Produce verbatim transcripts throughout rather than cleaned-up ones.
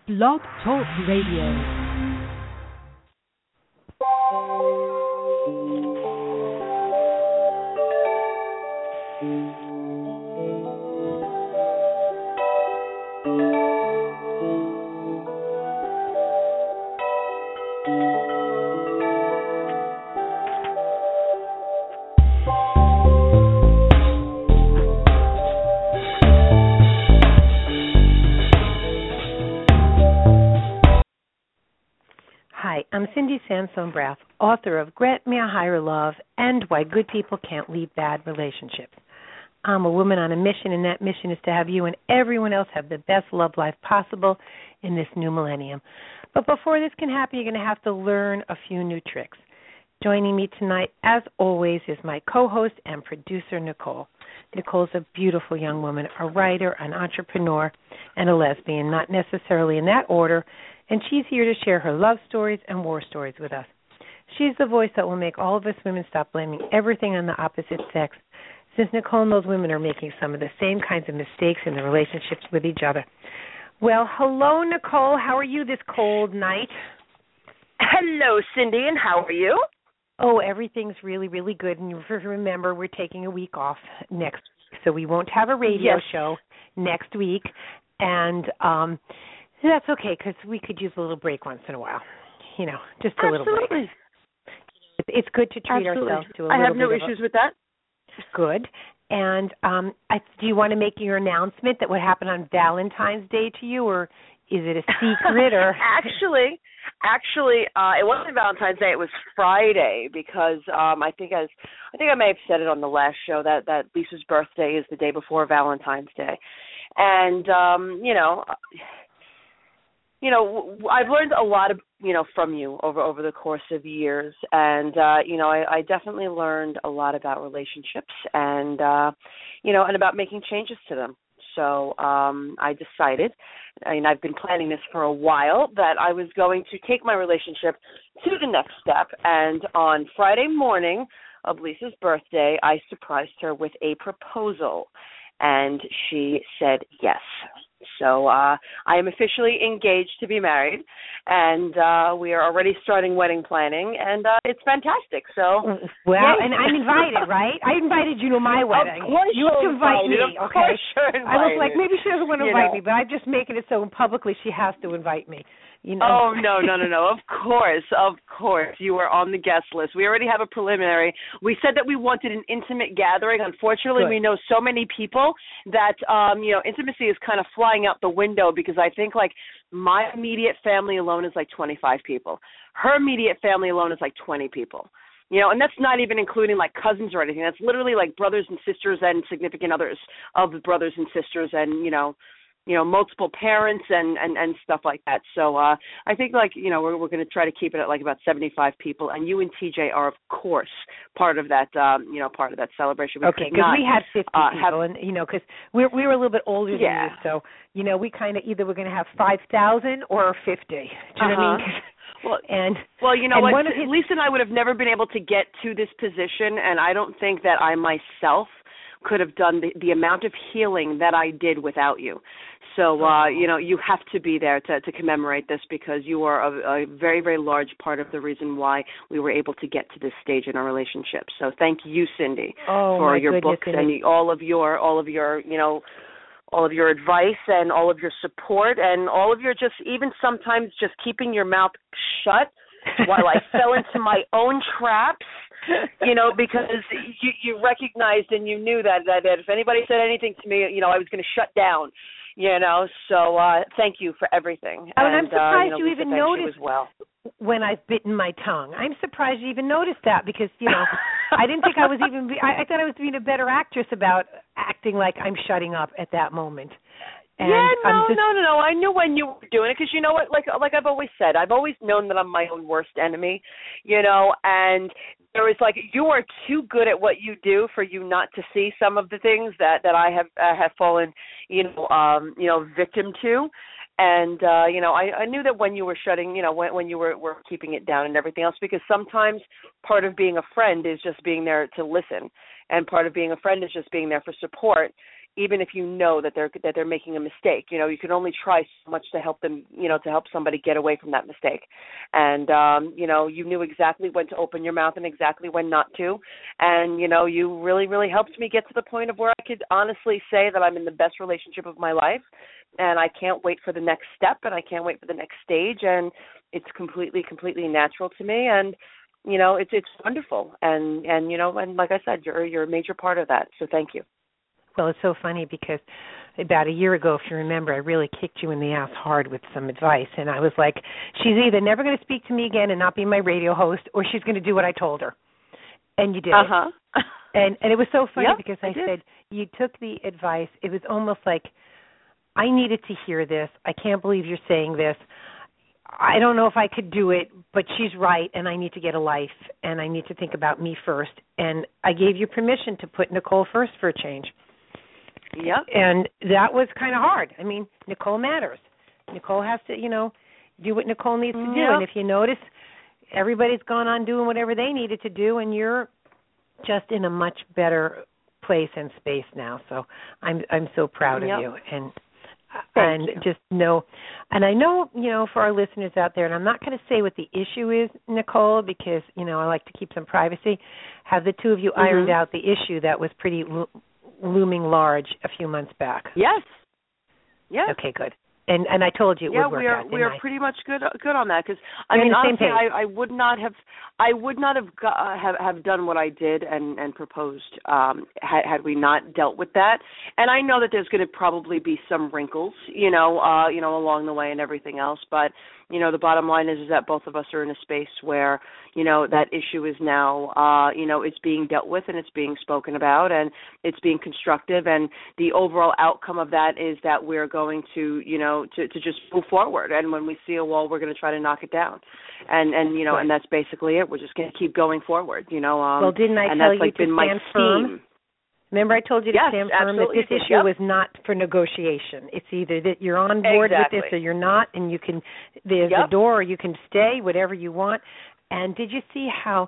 Blog Talk Radio. Hi, I'm Cindy Sansone-Braff, author of Grant Me a Higher Love and Why Good People Can't Leave Bad Relationships. I'm a woman on a mission, and that mission is to have you and everyone else have the best love life possible in this new millennium. But before this can happen, you're going to have to learn a few new tricks. Joining me tonight, as always, is my co-host and producer, Nicole. Nicole's a beautiful young woman, a writer, an entrepreneur, and a lesbian, not necessarily in that order, and she's here to share her love stories and war stories with us. She's the voice that will make all of us women stop blaming everything on the opposite sex, since Nicole knows women are making some of the same kinds of mistakes in their relationships with each other. Well, hello, Nicole. How are you this cold night? Hello, Cindy, and how are you? Oh, everything's really, really good. And you remember, we're taking a week off next week, so we won't have a radio yes. show next week. And um, that's okay, because we could use a little break once in a while. You know, just a Absolutely. little break. It's good to treat Absolutely. ourselves to a I little have no bit issues of a, with that. Good. And um, I, do you want to make your announcement that what happened on Valentine's Day to you, or is it a secret? Or actually, actually, uh, it wasn't Valentine's Day. It was Friday because um, I think I, was, I think I may have said it on the last show that that Lisa's birthday is the day before Valentine's Day, and um, you know. You know, I've learned a lot of, you know, from you over, over the course of years. And, uh, you know, I, I definitely learned a lot about relationships and, uh, you know, and about making changes to them. So um, I decided, I mean, I've been planning this for a while, that I was going to take my relationship to the next step. And on Friday morning of Lisa's birthday, I surprised her with a proposal. And she said yes. So uh, I am officially engaged to be married, and uh, we are already starting wedding planning, and uh, it's fantastic. So, well, yay. and I'm invited, right? I invited you to my wedding. Of course you have to invite invited. me. Of okay? course you're invited. I was like, maybe she doesn't want to you invite know. me, but I'm just making it so publicly she has to invite me. You know? Oh, no, no, no, no. Of course, of course. You are on the guest list. We already have a preliminary. We said that we wanted an intimate gathering. Unfortunately, Good. we know so many people that, um, you know, intimacy is kind of flying out the window because I think, like, my immediate family alone is like twenty-five people. Her immediate family alone is like twenty people. You know, and that's not even including, like, cousins or anything. That's literally, like, brothers and sisters and significant others of the brothers and sisters and, you know, you know, multiple parents and, and, and stuff like that. So uh, I think, like, you know, we're we're going to try to keep it at, like, about seventy-five people. And you and T J are, of course, part of that, um, you know, part of that celebration. We okay, because we had fifty uh, people, have, and, you know, because we we were a little bit older than yeah. you, so, you know, we kind of either we're going to have five thousand or fifty. Do you uh-huh. know what I mean? Well, and, well, you know and what, one of his, Lisa and I would have never been able to get to this position, and I don't think that I myself could have done the, the amount of healing that I did without you. So, uh, you know, you have to be there to, to commemorate this because you are a, a very, very large part of the reason why we were able to get to this stage in our relationship. So thank you, Cindy, oh, for my your goodness, books and all of your, all of your, you know, all of your advice and all of your support and all of your just even sometimes just keeping your mouth shut while I fell into my own traps. You know, because you, you recognized and you knew that, that, that if anybody said anything to me, you know, I was going to shut down, you know. So uh, thank you for everything. Oh, and, and I'm surprised uh, you, know, you Lisa, even thanks noticed you as well. when I've bitten my tongue. I'm surprised you even noticed that because, you know, I didn't think I was even, I, I thought I was being a better actress about acting like I'm shutting up at that moment. And yeah, no, just, no, no, no. I knew when you were doing it because you know what, like like I've always said, I've always known that I'm my own worst enemy, you know, and there was like you are too good at what you do for you not to see some of the things that, that I have uh, have fallen, you know, um, you know, victim to. And, uh, you know, I, I knew that when you were shutting, you know, when, when you were, were keeping it down and everything else, because sometimes part of being a friend is just being there to listen. And part of being a friend is just being there for support. even if you know that they're that they're making a mistake. You know, you can only try so much to help them, you know, to help somebody get away from that mistake. And, um, you know, you knew exactly when to open your mouth and exactly when not to. And, you know, you really, really helped me get to the point of where I could honestly say that I'm in the best relationship of my life. And I can't wait for the next step, and I can't wait for the next stage. And it's completely, completely natural to me. And, you know, it's it's wonderful. And, and you know, and like I said, you're you're a major part of that. So thank you. Well, it's so funny because about a year ago, if you remember, I really kicked you in the ass hard with some advice. And I was like, she's either never going to speak to me again and not be my radio host, or she's going to do what I told her. And you did uh-huh. it. And, and it was so funny yep, because I, I said, you took the advice. It was almost like, I needed to hear this. I can't believe you're saying this. I don't know if I could do it, but she's right, and I need to get a life, and I need to think about me first. And I gave you permission to put Nicole first for a change. Yep. And that was kind of hard. I mean, Nicole matters. Nicole has to, you know, do what Nicole needs to do. Yep. And if you notice, everybody's gone on doing whatever they needed to do, and you're just in a much better place and space now. So I'm I'm so proud of yep. you. And Thank and you. just know, and I know, you know, for our listeners out there, and I'm not going to say what the issue is, Nicole, because, you know, I like to keep some privacy. Have the two of you mm-hmm. ironed out the issue that was pretty lo- looming large a few months back? Yes. Yes. Okay, good. And and I told you it yeah, would work we are out, we are I? pretty much good good on that because I We're mean on the same honestly page. I, I would not have I would not have got, uh, have have done what I did and and proposed um, had had we not dealt with that. And I know that there's going to probably be some wrinkles, you know, uh, you know, along the way and everything else. But you know, the bottom line is is that both of us are in a space where you know that issue is now uh, you know it's being dealt with and it's being spoken about and it's being constructive. And the overall outcome of that is that we're going to you know to to just move forward, and when we see a wall, we're going to try to knock it down, and and you know, Right. and that's basically it. We're just going to keep going forward, you know. Um, well, didn't I and tell that's you like to been my stand firm? theme. Remember, I told you to Yes, stand firm that absolutely this you did. issue Yep. was not for negotiation. It's either that you're on board Exactly. with this or you're not, and you can there's Yep. the door, or you can stay, whatever you want. And did you see how,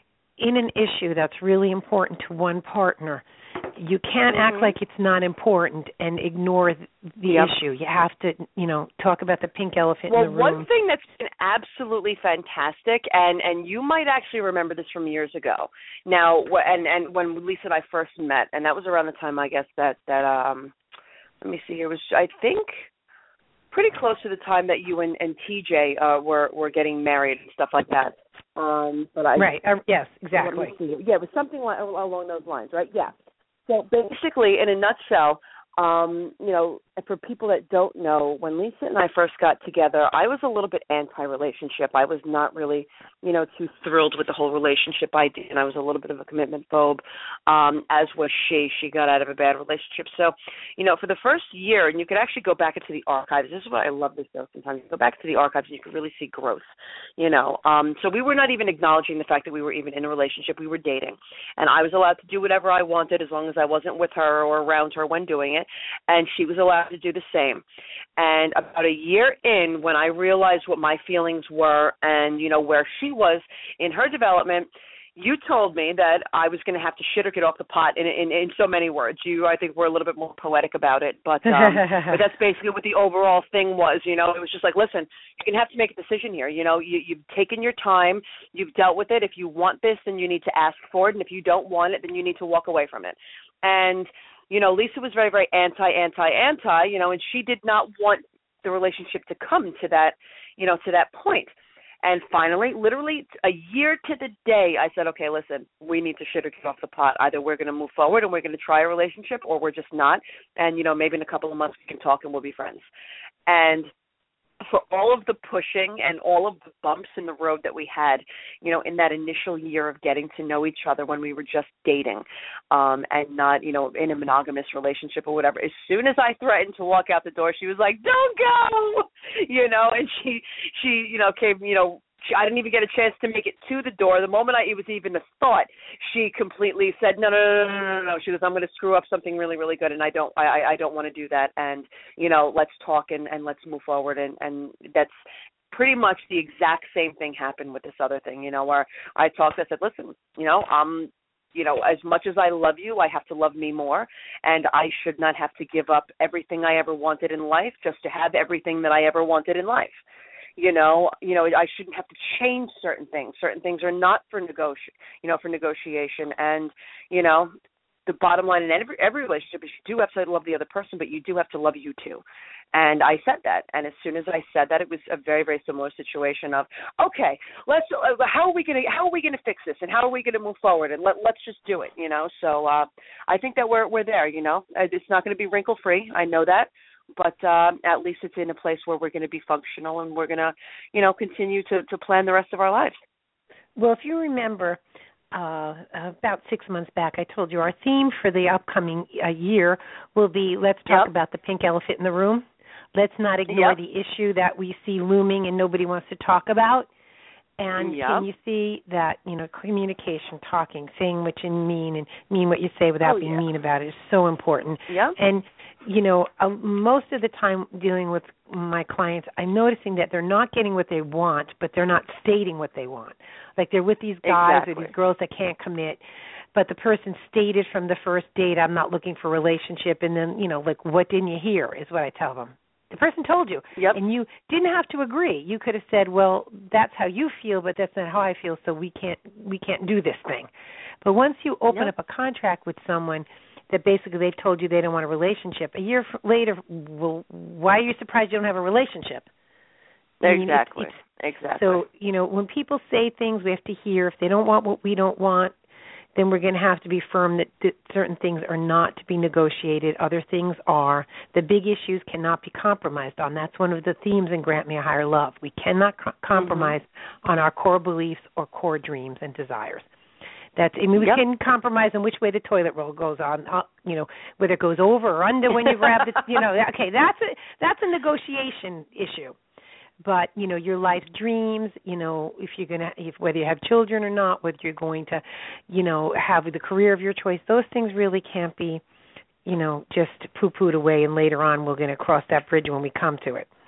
in an issue that's really important to one partner, you can't mm-hmm. act like it's not important and ignore the yep. issue. You have to, you know, talk about the pink elephant well, in the room. one thing that's been absolutely fantastic, and, and you might actually remember this from years ago. Now, and and when Lisa and I first met, and that was around the time, I guess, that, that um, let me see, it was, I think, pretty close to the time that you and, and T J uh, were, were getting married and stuff like that. Um, but I, right, uh, yes, exactly. Yeah, it was something like, along those lines, right? Yeah. So basically, in a nutshell, um, you know, for people that don't know, when Lisa and I first got together, I was a little bit anti-relationship. I was not really, you know, too thrilled with the whole relationship idea, and I was a little bit of a commitment phobe, um, as was she. She got out of a bad relationship. So, you know, for the first year, and you could actually go back into the archives. This is why I love this show sometimes. You go back to the archives, and you could really see growth, you know. Um, so we were not even acknowledging the fact that we were even in a relationship. We were dating, and I was allowed to do whatever I wanted as long as I wasn't with her or around her when doing it, and she was allowed to do the same. And about a year in, when I realized what my feelings were and, you know, where she was in her development, you told me that I was going to have to shit or get off the pot in, in in so many words. You, I think, were a little bit more poetic about it, but um, but that's basically what the overall thing was. You know, it was just like, listen, you're going to have to make a decision here. You know, you, you've taken your time, you've dealt with it. If you want this, then you need to ask for it, and if you don't want it, then you need to walk away from it. And you know, Lisa was very, very anti, anti, anti, you know, and she did not want the relationship to come to that, you know, to that point. And finally, literally a year to the day, I said, okay, listen, we need to shit or get off the pot. Either we're going to move forward and we're going to try a relationship, or we're just not. And, you know, maybe in a couple of months we can talk and we'll be friends. And for all of the pushing and all of the bumps in the road that we had, you know, in that initial year of getting to know each other when we were just dating, um, and not, you know, in a monogamous relationship or whatever, as soon as I threatened to walk out the door, she was like, don't go, you know, and she, she, you know, came, you know, She, I didn't even get a chance to make it to the door. The moment I, it was even a thought, she completely said, no, no, no, no, no, no, no. She goes, I'm going to screw up something really, really good, and I don't, I, I don't want to do that. And, you know, let's talk and, and let's move forward. And, and that's pretty much the exact same thing happened with this other thing, you know, where I talked, I said, listen, you know, I'm you know, as much as I love you, I have to love me more, and I should not have to give up everything I ever wanted in life just to have everything that I ever wanted in life. You know, you know, I shouldn't have to change certain things. Certain things are not for negoti- you know, for negotiation. And, you know, the bottom line in every every relationship is you do have to love the other person, but you do have to love you too. And I said that. And as soon as I said that, it was a very, very similar situation of, okay, let's. Uh, how are we going to how are we going to fix this, and how are we going to move forward, and let let's just do it. You know. So uh, I think that we're we're there. You know, it's not going to be wrinkle free. I know that. But um, at least it's in a place where we're going to be functional, and we're going to, you know, continue to, to plan the rest of our lives. Well, if you remember, uh, about six months back, I told you our theme for the upcoming uh, year will be let's talk yep. about the pink elephant in the room. Let's not ignore yep. the issue that we see looming and nobody wants to talk about. And yep. can you see that, you know, communication, talking, saying what you mean and mean what you say without oh, being yeah. mean about it is so important. Yep. And, you know, uh, most of the time dealing with my clients, I'm noticing that they're not getting what they want, but they're not stating what they want. Like they're with these guys exactly. or these girls that can't commit, but the person stated from the first date, I'm not looking for a relationship, and then, you know, like, what didn't you hear is what I tell them. The person told you, yep. and you didn't have to agree. You could have said, "Well, that's how you feel, but that's not how I feel, so we can't we can't do this thing." But once you open yep. up a contract with someone that basically they've told you they don't want a relationship, a year later, well, why are you surprised you don't have a relationship? Exactly. I mean, it's, it's, exactly. So you know, when people say things, we have to hear. If they don't want what we don't want, then we're going to have to be firm that, that certain things are not to be negotiated. Other things are. The big issues cannot be compromised on. That's one of the themes in Grant Me a Higher Love. We cannot co- compromise mm-hmm. on our core beliefs or core dreams and desires. That's, I mean, we yep. can compromise on which way the toilet roll goes on, uh, you know, whether it goes over or under when you grab the, you know, okay, that's a, that's a negotiation issue. But, you know, your life dreams, you know, if you're going to, if, whether you have children or not, whether you're going to, you know, have the career of your choice, those things really can't be, you know, just poo-pooed away and later on we're going to cross that bridge when we come to it.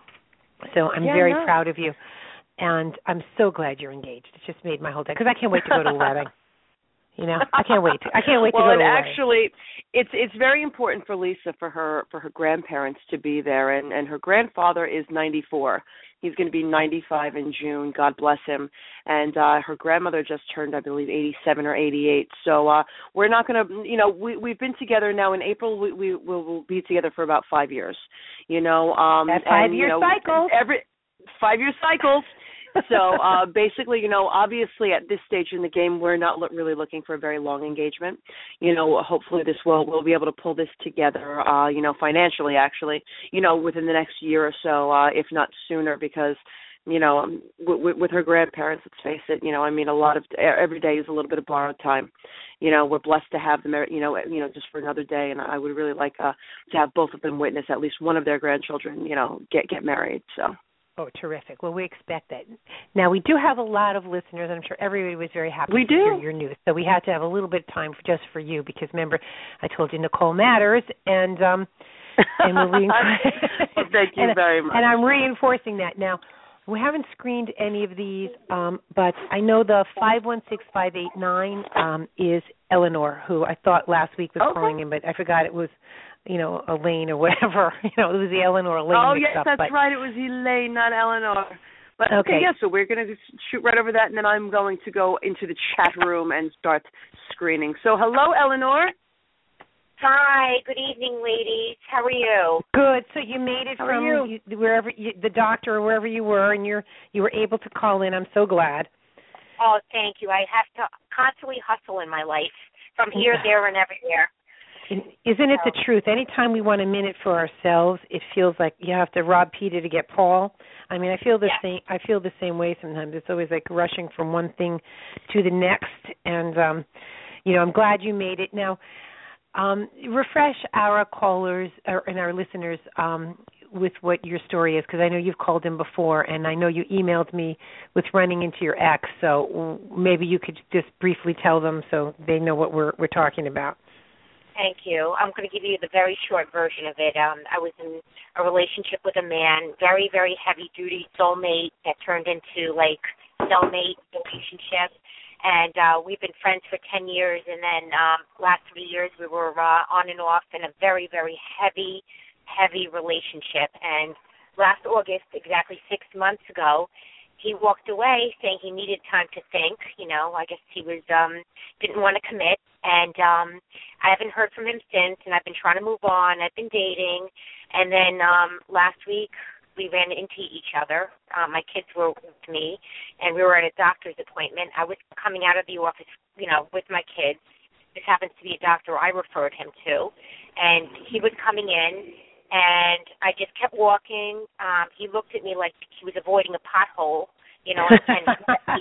So I'm yeah, very no. proud of you. And I'm so glad you're engaged. It just made my whole day, because I can't wait to go to a wedding. You know, I can't wait. To, I can't wait well, to go to a and wedding. actually, it's it's very important for Lisa for her for her grandparents to be there, and and her grandfather is ninety-four. He's going to be ninety-five in June. God bless him. And uh, her grandmother just turned, I believe, eighty-seven or eighty-eight. So uh, we're not going to, you know, we we've been together now. In April, we we will we'll be together for about five years. You know, um, That's five year you know, cycles. Every five year cycles. So uh, basically, you know, obviously at this stage in the game, we're not lo- really looking for a very long engagement. You know, hopefully this will we'll be able to pull this together, uh, you know, financially actually, you know, within the next year or so, uh, if not sooner, because, you know, um, w- w- with her grandparents, let's face it, you know, I mean, a lot of every day is a little bit of borrowed time. You know, we're blessed to have them, you know, you know, just for another day, and I would really like uh, to have both of them witness at least one of their grandchildren, you know, get get married. So. Oh, terrific. Well, we expect that. Now, we do have a lot of listeners. I'm sure everybody was very happy we to do. hear your news. So we had to have a little bit of time for, just for you because, remember, I told you Nicole matters, and um, and we're reinforcing. Well, thank you and, very much. And I'm reinforcing that. Now, we haven't screened any of these, um, but I know the five one six five eight nine um, is Eleanor, who I thought last week was okay. calling in, but I forgot it was, you know, Elaine or whatever. You know, it was the Eleanor Elaine Oh, mix yes, up, that's but, right. It was Elaine, not Eleanor. But okay, okay yeah, so we're going to shoot right over that, and then I'm going to go into the chat room and start screening. So hello, Eleanor. Hi, good evening, ladies. How are you? Good. So you made it How from are you? You, wherever you, the doctor or wherever you were, and you're you were able to call in. I'm so glad. Oh, thank you. I have to constantly hustle in my life from here, there, and everywhere. Isn't it the truth? Anytime we want a minute for ourselves, it feels like you have to rob Peter to get Paul. I mean, I feel the yeah. same. I feel the same way sometimes. It's always like rushing from one thing to the next. And um, you know, I'm glad you made it. Now, um, refresh our callers or, and our listeners um, with what your story is, because I know you've called in before, and I know you emailed me with running into your ex. So maybe you could just briefly tell them so they know what we're we're talking about. Thank you. I'm going to give you the very short version of it. Um, I was in a relationship with a man, very, very heavy-duty soulmate that turned into, like, cellmate relationship. And uh, we've been friends for ten years, and then um, last three years we were uh, on and off in a very, very heavy, heavy relationship. And last August, exactly six months ago, he walked away saying he needed time to think. You know, I guess he was um, didn't want to commit. And um, I haven't heard from him since, and I've been trying to move on. I've been dating. And then um, last week, we ran into each other. Um, my kids were with me, and we were at a doctor's appointment. I was coming out of the office, you know, with my kids. This happens to be a doctor I referred him to. And he was coming in, and I just kept walking. Um, he looked at me like he was avoiding a pothole, you know, and, and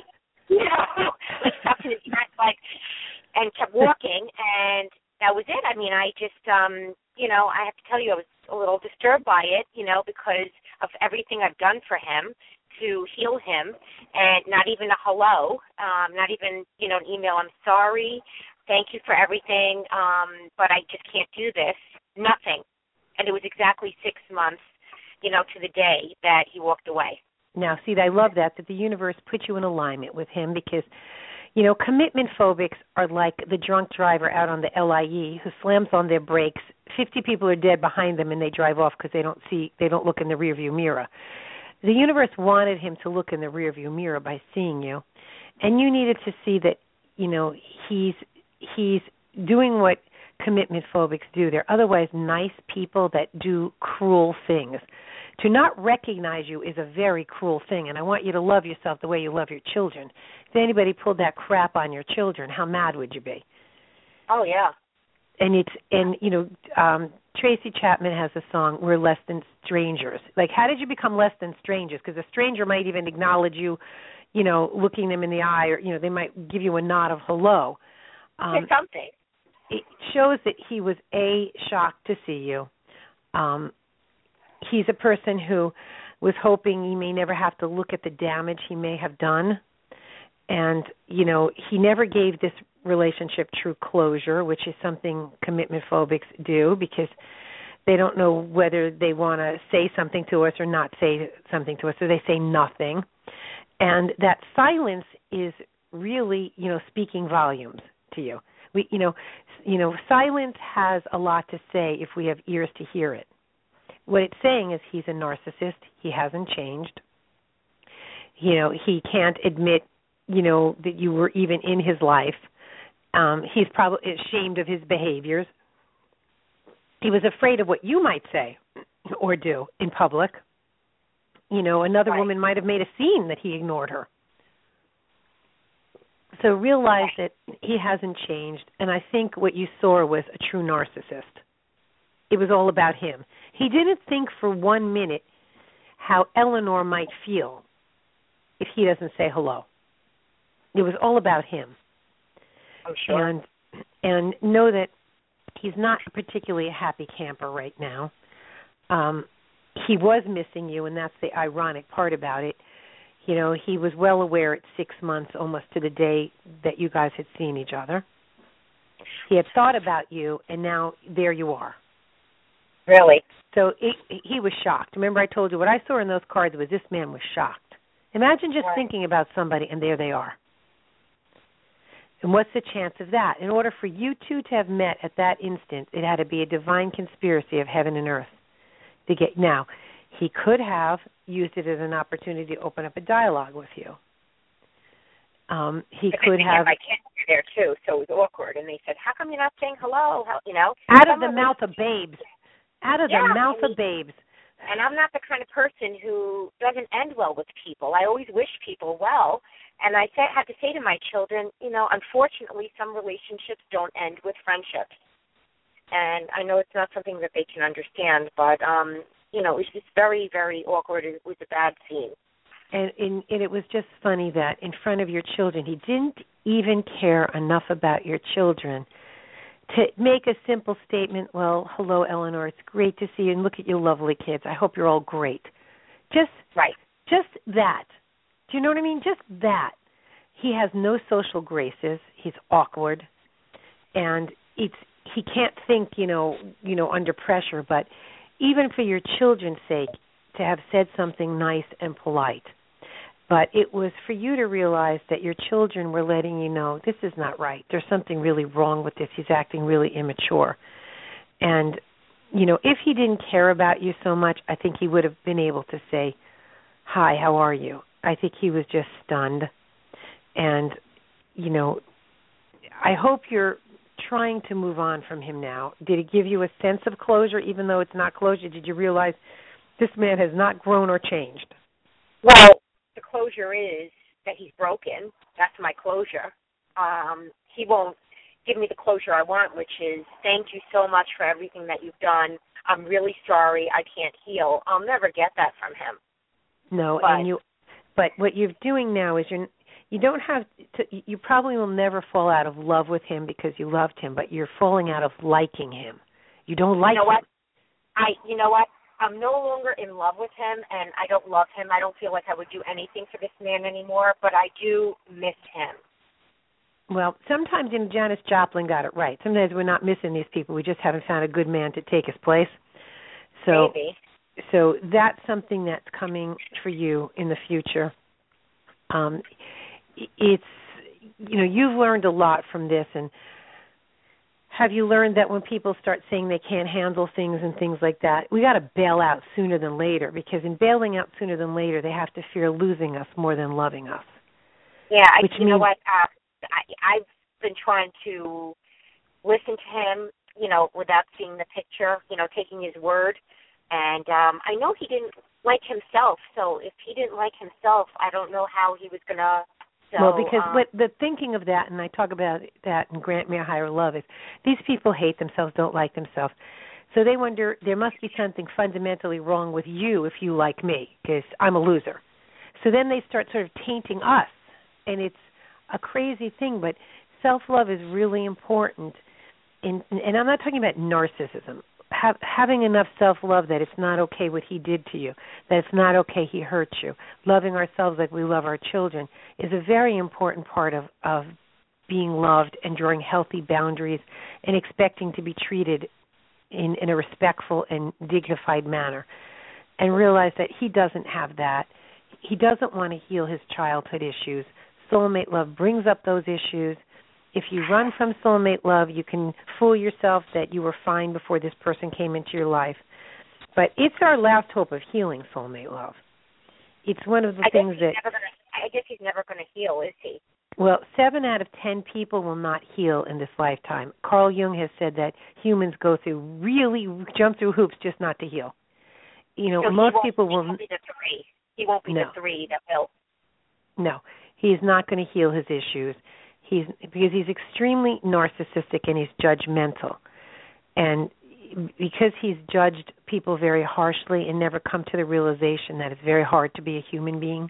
you know, like stuck in his dress, like, and kept walking, and that was it. I mean, I just, um, you know, I have to tell you, I was a little disturbed by it, you know, because of everything I've done for him to heal him, and not even a hello, um, not even, you know, an email, I'm sorry, thank you for everything, um, but I just can't do this, nothing. And it was exactly six months, you know, to the day that he walked away. Now, see, I love that, that the universe put you in alignment with him because, you know, commitment phobics are like the drunk driver out on the L I E who slams on their brakes. fifty people are dead behind them and they drive off because they don't see, they don't look in the rearview mirror. The universe wanted him to look in the rearview mirror by seeing you, and you needed to see that, you know, he's he's doing what commitment phobics do. They're otherwise nice people that do cruel things. To not recognize you is a very cruel thing, and I want you to love yourself the way you love your children. If anybody pulled that crap on your children, how mad would you be? Oh, yeah. And it's and you know, um, Tracy Chapman has a song, "We're Less Than Strangers." Like, how did you become less than strangers? Because a stranger might even acknowledge you, you know, looking them in the eye, or you know, they might give you a nod of hello. Um, something. It shows that he was a shocked to see you. Um, he's a person who was hoping he may never have to look at the damage he may have done, and you know, he never gave this relationship true closure, which is something commitment phobics do because they don't know whether they want to say something to us or not say something to us, so they say nothing. And that silence is really, you know, speaking volumes to you. We, you know, you know, silence has a lot to say if we have ears to hear it. What it's saying is he's a narcissist. He hasn't changed. You know, he can't admit, you know, that you were even in his life. Um, he's probably ashamed of his behaviors. He was afraid of what you might say or do in public. You know, another right. woman might have made a scene that he ignored her. So realize that he hasn't changed, and I think what you saw was a true narcissist. It was all about him. He didn't think for one minute how Eleanor might feel if he doesn't say hello. It was all about him. I'm sure. And and know that he's not particularly a happy camper right now. Um, he was missing you, and that's the ironic part about it. You know, he was well aware at six months, almost to the day that you guys had seen each other. He had thought about you, and now there you are. Really? So it, he was shocked. Remember I told you what I saw in those cards was this man was shocked. Imagine just right. thinking about somebody, and there they are. And what's the chance of that? In order for you two to have met at that instant, it had to be a divine conspiracy of heaven and earth to get. Now, he could have used it as an opportunity to open up a dialogue with you. Um, he but could have. My kids were there too, so it was awkward. And they said, "How come you're not saying hello?" How, you know, out of the mouth of babes. Out of yeah, the mouth I mean, of babes. And I'm not the kind of person who doesn't end well with people. I always wish people well. And I said, had to say to my children, you know, unfortunately, some relationships don't end with friendships. And I know it's not something that they can understand, but, um, you know, it was just very, very awkward. It was a bad scene. And, and, and it was just funny that in front of your children, he didn't even care enough about your children to make a simple statement, well, hello, Eleanor, it's great to see you, and look at your lovely kids. I hope you're all great. Just, right. Just that. Do you know what I mean? Just that. He has no social graces. He's awkward, and it's he can't think, you know, you know, under pressure. But even for your children's sake, to have said something nice and polite. But it was for you to realize that your children were letting you know, this is not right. There's something really wrong with this. He's acting really immature. And, you know, if he didn't care about you so much, I think he would have been able to say, hi, how are you? I think he was just stunned. And, you know, I hope you're trying to move on from him now. Did it give you a sense of closure, even though it's not closure? Did you realize this man has not grown or changed? Well, the closure is that he's broken. That's my closure. Um, he won't give me the closure I want, which is thank you so much for everything that you've done. I'm really sorry. I can't heal. I'll never get that from him. No, but, and you. But what you're doing now is you're. You don't have to, you probably will never fall out of love with him because you loved him, but you're falling out of liking him. You don't like you know him. What? I, you know what? I'm no longer in love with him, and I don't love him. I don't feel like I would do anything for this man anymore, but I do miss him. Well, sometimes, you know, Janis Joplin got it right. Sometimes we're not missing these people. We just haven't found a good man to take his place. So, Maybe. So that's something that's coming for you in the future. Um It's, you know, you've learned a lot from this, and have you learned that when people start saying they can't handle things and things like that, we got to bail out sooner than later, because in bailing out sooner than later, they have to fear losing us more than loving us. Yeah, I, Which you means, know what, uh, I, I've been trying to listen to him, you know, without seeing the picture, you know, taking his word, and um, I know he didn't like himself, so if he didn't like himself, I don't know how he was going to. So, well, because um, what the thinking of that, and I talk about that in Grant Me a Higher Love, is these people hate themselves, don't like themselves. So they wonder, there must be something fundamentally wrong with you if you like me, because I'm a loser. So then they start sort of tainting us, and it's a crazy thing, but self-love is really important. In, and I'm not talking about narcissism. Have, having enough self-love that it's not okay what he did to you, that it's not okay he hurt you. Loving ourselves like we love our children is a very important part of, of being loved and drawing healthy boundaries and expecting to be treated in, in a respectful and dignified manner. And realize that he doesn't have that. He doesn't want to heal his childhood issues. Soulmate love brings up those issues. If you run from soulmate love, you can fool yourself that you were fine before this person came into your life. But it's our last hope of healing soulmate love. It's one of the I things guess that... Gonna, I guess he's never going to heal, is he? Well, seven out of ten people will not heal in this lifetime. Carl Jung has said that humans go through, really jump through hoops just not to heal. You know, so most he people will... He won't be the three. He won't be no. the three that will. No, he's not going to heal his issues. He's because he's extremely narcissistic and he's judgmental. And because he's judged people very harshly and never come to the realization that it's very hard to be a human being.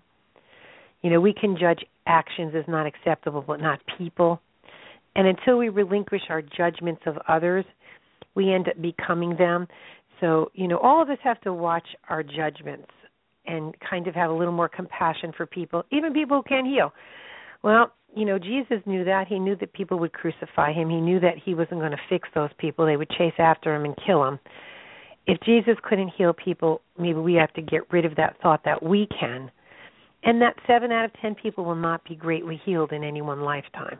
You know, we can judge actions as not acceptable, but not people. And until we relinquish our judgments of others, we end up becoming them. So, you know, all of us have to watch our judgments and kind of have a little more compassion for people, even people who can't heal. Well, you know, Jesus knew that. He knew that people would crucify him. He knew that he wasn't going to fix those people. They would chase after him and kill him. If Jesus couldn't heal people, maybe we have to get rid of that thought that we can. And that seven out of ten people will not be greatly healed in any one lifetime.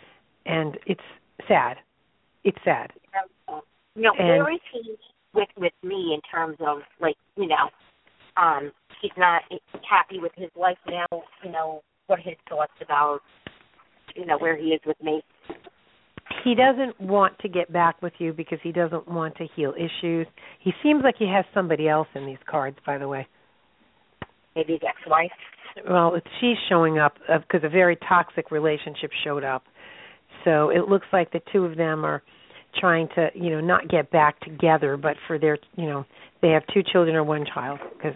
And it's sad. It's sad. You know, and, where is he with, with me in terms of, like, you know, um, he's not happy with his life now, you know, what his thoughts about, you know, where he is with me. He doesn't want to get back with you because he doesn't want to heal issues. He seems like he has somebody else in these cards, by the way. Maybe his ex-wife. Well, it's, she's showing up because uh, a very toxic relationship showed up. So it looks like the two of them are trying to, you know, not get back together, but for their, you know, they have two children or one child, because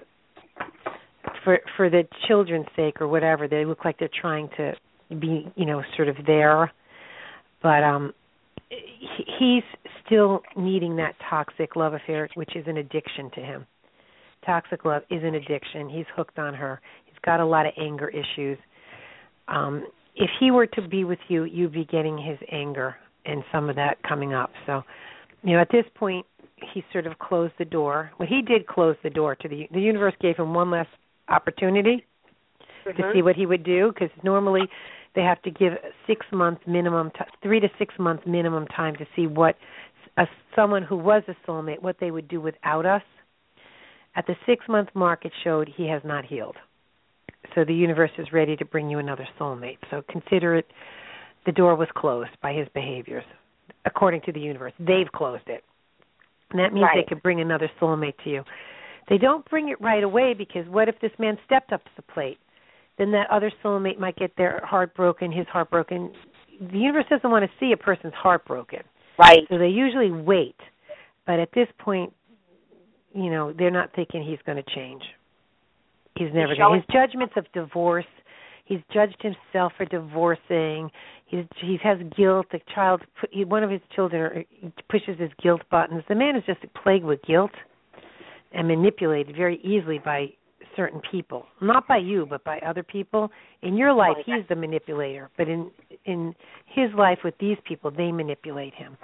for for the children's sake or whatever, they look like they're trying to be, you know, sort of there. But um, he's still needing that toxic love affair, which is an addiction to him. Toxic love is an addiction. He's hooked on her. He's got a lot of anger issues. Um, if he were to be with you, you'd be getting his anger and some of that coming up. So, you know, at this point, he sort of closed the door. Well, he did close the door to the the universe gave him one last opportunity, mm-hmm. to see what he would do, because normally they have to give six months minimum, t- three to six months minimum time to see what a, someone who was a soulmate, what they would do without us. At the six-month mark, it showed he has not healed. So the universe is ready to bring you another soulmate. So consider it, the door was closed by his behaviors. According to the universe, they've closed it. And that means right. they could bring another soulmate to you. They don't bring it right away, because what if this man stepped up to the plate? Then that other soulmate might get their heart broken, his heart broken. The universe doesn't want to see a person's heart broken. Right. So they usually wait. But at this point, you know, they're not thinking he's going to change. He's never going to. His judgments of divorce, he's judged himself for divorcing. He's, he has guilt. The child, he, one of his children pushes his guilt buttons. The man is just plagued with guilt and manipulated very easily by certain people. Not by you, but by other people. In your life, he's the manipulator. But in in his life with these people, they manipulate him.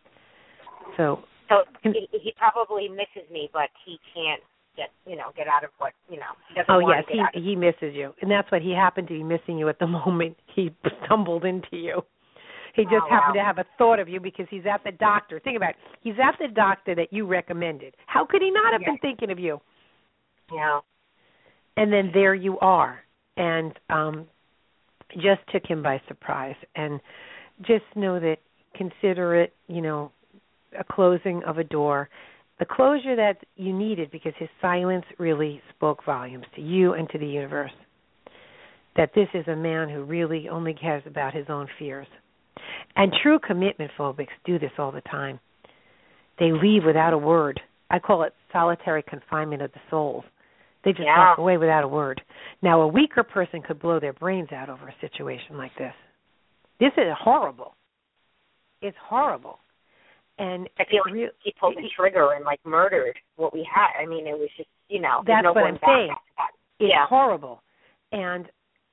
So, so he, he probably misses me, but he can't get, you know, get out of what, you know, he doesn't oh, want yes, to get he, he misses you. And that's what he happened to be missing you at the moment he stumbled into you. He just oh, happened wow. to have a thought of you because he's at the doctor. Think about it. He's at the doctor that you recommended. How could he not have yeah. been thinking of you? Yeah. And then there you are. And um, just took him by surprise. And just know that, consider it, you know, a closing of a door. The closure that you needed, because his silence really spoke volumes to you and to the universe. That this is a man who really only cares about his own fears. And true commitment phobics do this all the time. They leave without a word. I call it solitary confinement of the soul. They just yeah. walk away without a word. Now, a weaker person could blow their brains out over a situation like this. This is horrible. It's horrible. And I feel like re- he pulled the trigger and, like, murdered what we had. I mean, it was just, you know, that's no what going I'm back saying. after that. It's yeah. horrible. And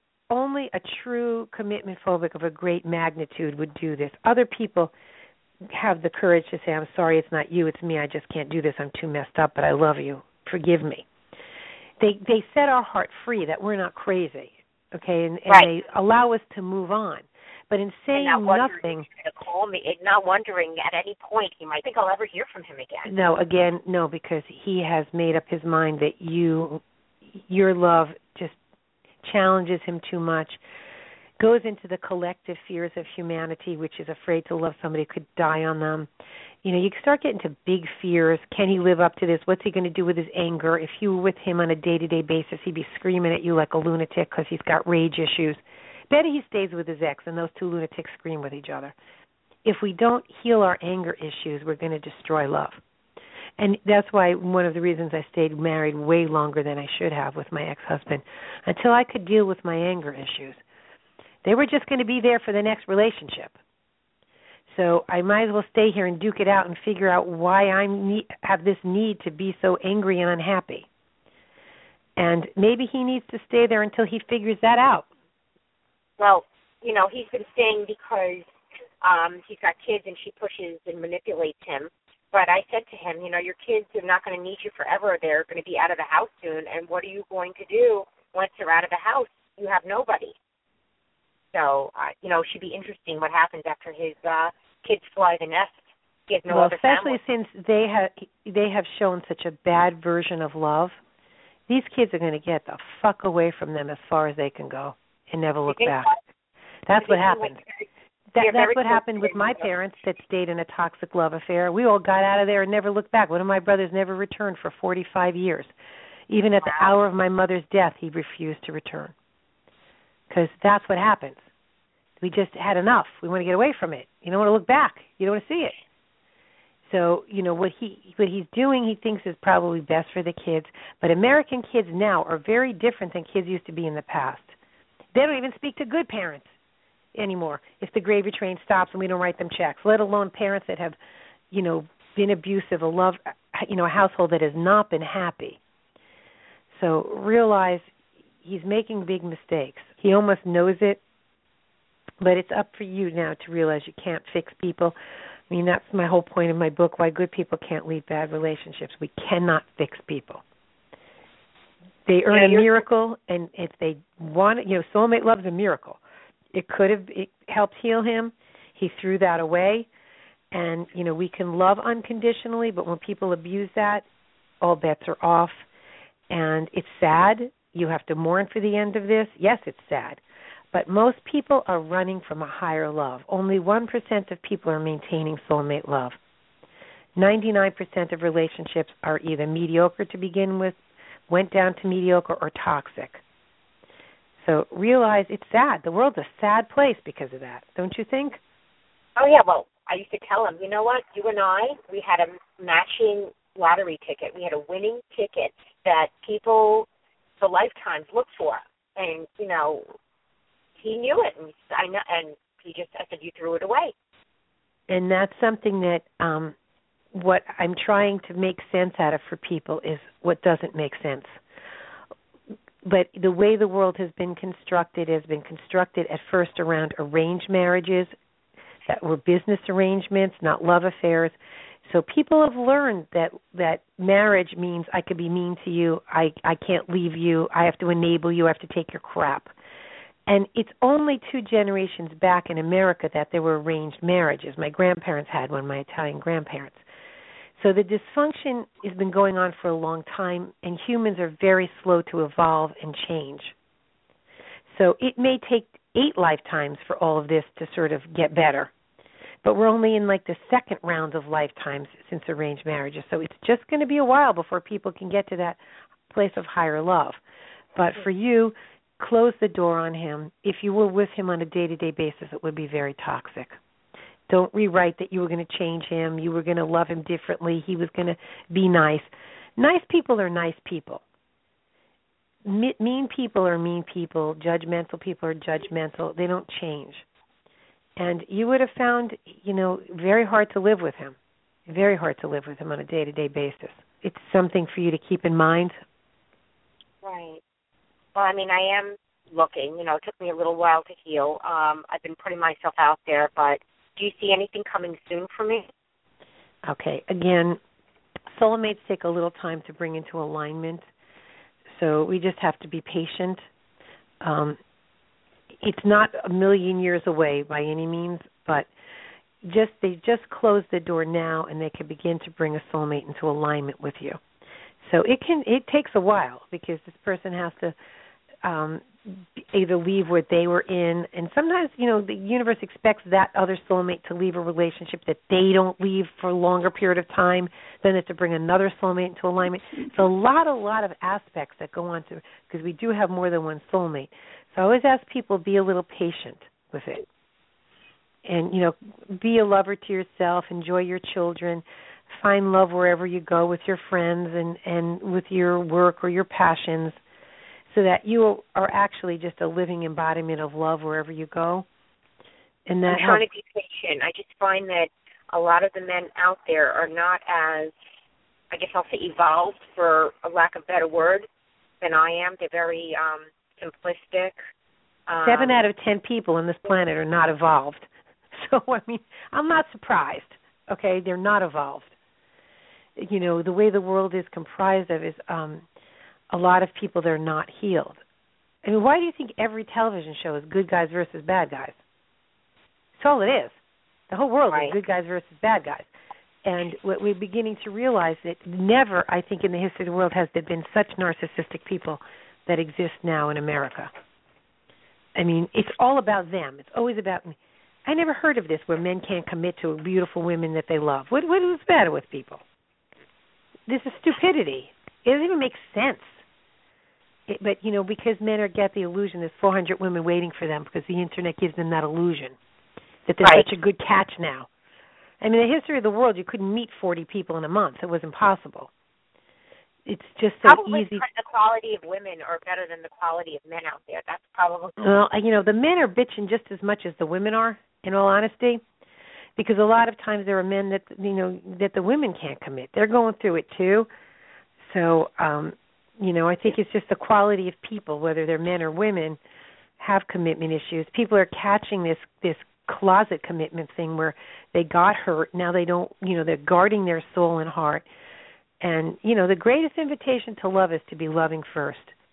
only a true commitment phobic of a great magnitude would do this. Other people have the courage to say, I'm sorry, it's not you, it's me, I just can't do this, I'm too messed up, but I love you, forgive me. They they set our heart free, that we're not crazy, okay, and, and right. they allow us to move on. But in saying not nothing, to call me, not wondering at any point he might think I'll ever hear from him again. No, again, no, because he has made up his mind that you, your love just challenges him too much, goes into the collective fears of humanity, which is afraid to love somebody who could die on them. You know, you start getting to big fears. Can he live up to this? What's he going to do with his anger? If you were with him on a day-to-day basis, he'd be screaming at you like a lunatic because he's got rage issues. Better he stays with his ex, and those two lunatics scream with each other. If we don't heal our anger issues, we're going to destroy love. And that's why one of the reasons I stayed married way longer than I should have with my ex-husband, until I could deal with my anger issues. They were just going to be there for the next relationship. So I might as well stay here and duke it out and figure out why I have this need to be so angry and unhappy. And maybe he needs to stay there until he figures that out. Well, you know, he's been staying because um, he's got kids and she pushes and manipulates him. But I said to him, you know, your kids are not going to need you forever. They're going to be out of the house soon. And what are you going to do once they're out of the house? You have nobody. So, uh, you know, it should be interesting what happens after his uh, kids fly the nest. He has no well, other especially family. since they have they have shown such a bad version of love. These kids are going to get the fuck away from them as far as they can go and never look back. So? That's what happened. That, that's what happened with my them. parents that stayed in a toxic love affair. We all got out of there and never looked back. One of my brothers never returned for forty-five years. Even at wow. the hour of my mother's death, he refused to return. Because that's what happens. We just had enough. We want to get away from it. You don't want to look back. You don't want to see it. So, you know, what he what he's doing, he thinks is probably best for the kids. But American kids now are very different than kids used to be in the past. They don't even speak to good parents anymore if the gravy train stops and we don't write them checks, let alone parents that have, you know, been abusive, a love, you know, a household that has not been happy. So realize he's making big mistakes. He almost knows it, but it's up for you now to realize you can't fix people. I mean, that's my whole point of my book, Why Good People Can't Lead Bad Relationships. We cannot fix people. They earn you know, a miracle, and if they want, you know, soulmate love is a miracle. It could have it helped heal him. He threw that away, and you know, we can love unconditionally, but when people abuse that, all bets are off, and it's sad. You have to mourn for the end of this. Yes, it's sad, but most people are running from a higher love. Only one percent of people are maintaining soulmate love. ninety-nine percent of relationships are either mediocre to begin with, went down to mediocre, or toxic. So realize it's sad. The world's a sad place because of that, don't you think? Oh, yeah, well, I used to tell him, you know what, you and I, we had a matching lottery ticket. We had a winning ticket that people for lifetimes look for. And, you know, he knew it, and I know, and he just, I said, you threw it away. And that's something that um, what I'm trying to make sense out of for people is what doesn't make sense. But the way the world has been constructed has been constructed at first around arranged marriages that were business arrangements, not love affairs. So people have learned that that marriage means I could be mean to you, I, I can't leave you, I have to enable you, I have to take your crap. And it's only two generations back in America that there were arranged marriages. My grandparents had one, my Italian grandparents. So the dysfunction has been going on for a long time, and humans are very slow to evolve and change. So it may take eight lifetimes for all of this to sort of get better. But we're only in like the second round of lifetimes since arranged marriages. So it's just going to be a while before people can get to that place of higher love. But for you, close the door on him. If you were with him on a day-to-day basis, it would be very toxic. Don't rewrite that you were going to change him, you were going to love him differently, he was going to be nice. Nice people are nice people. Me- mean people are mean people. Judgmental people are judgmental. They don't change. And you would have found, you know, very hard to live with him. Very hard to live with him on a day-to-day basis. It's something for you to keep in mind. Right. Well, I mean, I am looking. You know, it took me a little while to heal. Um, I've been putting myself out there, but do you see anything coming soon for me? Okay. Again, soulmates take a little time to bring into alignment, so we just have to be patient. Um, it's not a million years away by any means, but just they just close the door now, and they can begin to bring a soulmate into alignment with you. So it can it takes a while because this person has to um, either leave what they were in, and sometimes, you know, the universe expects that other soulmate to leave a relationship that they don't leave for a longer period of time, then it's to bring another soulmate into alignment. It's a lot, a lot of aspects that go on to, because we do have more than one soulmate. So I always ask people, be a little patient with it. And, you know, be a lover to yourself, enjoy your children, find love wherever you go with your friends and, and with your work or your passions, so that you are actually just a living embodiment of love wherever you go. And that I'm trying helps. to be patient. I just find that a lot of the men out there are not as, I guess I'll say, evolved, for a lack of a better word, than I am. They're very um, simplistic. Um, Seven out of ten people on this planet are not evolved. So, I mean, I'm not surprised, okay? They're not evolved. You know, the way the world is comprised of is um, a lot of people that are not healed. I mean, why do you think every television show is good guys versus bad guys? That's all it is. The whole world right. is good guys versus bad guys. And what we're beginning to realize that never, I think, in the history of the world has there been such narcissistic people that exist now in America. I mean, it's all about them. It's always about me. I never heard of this where men can't commit to beautiful women that they love. What, what is the matter with people? This is stupidity. It doesn't even make sense. It, but, you know, because men are get the illusion there's four hundred women waiting for them because the Internet gives them that illusion that there's right. such a good catch now. I mean, in the history of the world, you couldn't meet forty people in a month. It was impossible. It's just so probably easy. The quality of women are better than the quality of men out there. That's probably... Well, you know, the men are bitching just as much as the women are, in all honesty, because a lot of times there are men that, you know, that the women can't commit. They're going through it too. So, um, you know, I think it's just the quality of people, whether they're men or women, have commitment issues. People are catching this this closet commitment thing where they got hurt. Now they don't, you know, they're guarding their soul and heart. And, you know, the greatest invitation to love is to be loving first.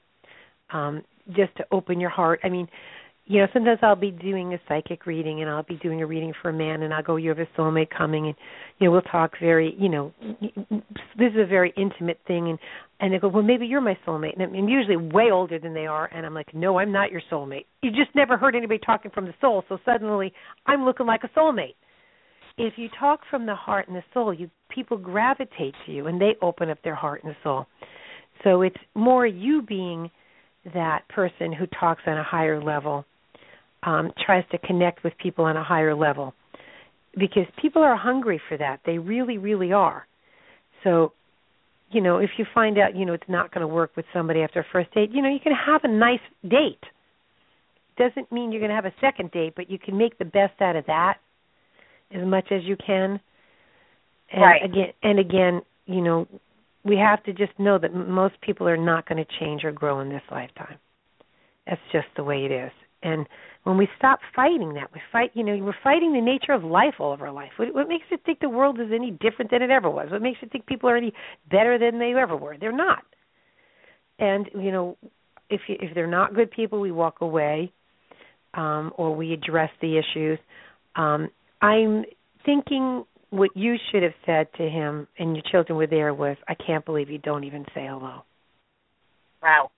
um, just to open your heart. I mean, you know, sometimes I'll be doing a psychic reading, and I'll be doing a reading for a man, and I'll go, you have a soulmate coming, and, you know, we'll talk very, you know, this is a very intimate thing, and, and they go, well, maybe you're my soulmate. And I'm usually way older than they are, and I'm like, no, I'm not your soulmate. You just never heard anybody talking from the soul, so suddenly I'm looking like a soulmate. If you talk from the heart and the soul, you people gravitate to you, and they open up their heart and soul. So it's more you being that person who talks on a higher level, um, tries to connect with people on a higher level, because people are hungry for that. They really, really are. So, you know, if you find out, you know, it's not going to work with somebody after a first date, you know, you can have a nice date. Doesn't mean you're going to have a second date, but you can make the best out of that as much as you can. And right. again, and again, you know, we have to just know that most people are not going to change or grow in this lifetime. That's just the way it is. And when we stop fighting that, we fight, you know, we're fighting the nature of life all of our life. What, what makes you think the world is any different than it ever was? What makes you think people are any better than they ever were? They're not. And, you know, if you, if they're not good people, we walk away, um, or we address the issues. Um, I'm thinking what you should have said to him, and your children were there, was, I can't believe you don't even say hello. Wow.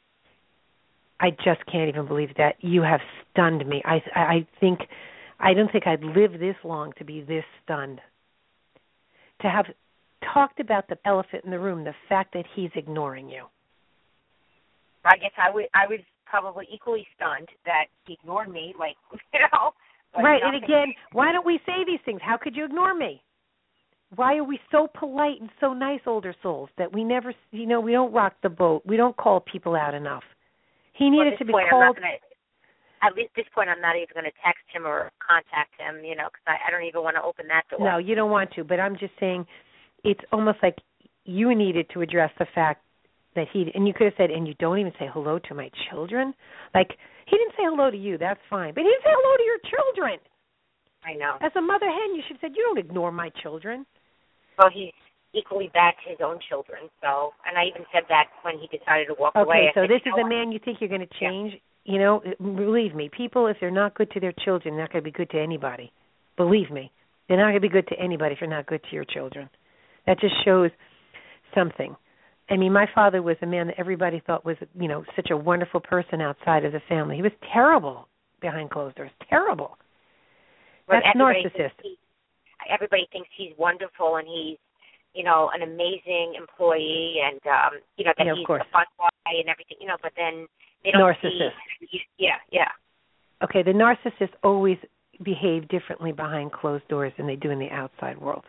I just can't even believe that. You have stunned me. I I think, I don't think I'd live this long to be this stunned. To have talked about the elephant in the room, the fact that he's ignoring you. I guess I, w- I was probably equally stunned that he ignored me, like, you know. Right, and again, why don't we say these things? How could you ignore me? Why are we so polite and so nice, older souls, that we never, you know, we don't rock the boat. We don't call people out enough. He needed to be point, called. Gonna, at least at this point, I'm not even going to text him or contact him, you know, because I, I don't even want to open that door. No, you don't want to, but I'm just saying it's almost like you needed to address the fact that he, and you could have said, and you don't even say hello to my children? Like, he didn't say hello to you, that's fine, but he didn't say hello to your children. I know. As a mother hen, you should have said, you don't ignore my children. Well, he's equally bad to his own children, so, and I even said that when he decided to walk okay, away. Okay, so said, this you is know a man you think you're going to change? Yeah. You know, believe me, people, if they're not good to their children, they're not going to be good to anybody. Believe me. They're not going to be good to anybody if you're not good to your children. That just shows something. I mean, my father was a man that everybody thought was, you know, such a wonderful person outside of the family. He was terrible behind closed doors. Terrible. Well, That's everybody narcissist. Thinks he, everybody thinks he's wonderful and he's, you know, an amazing employee and, um, you know, that yeah, he's a fun guy and everything, you know, but then they don't narcissist. see. Yeah, yeah. Okay, the narcissists always behave differently behind closed doors than they do in the outside world.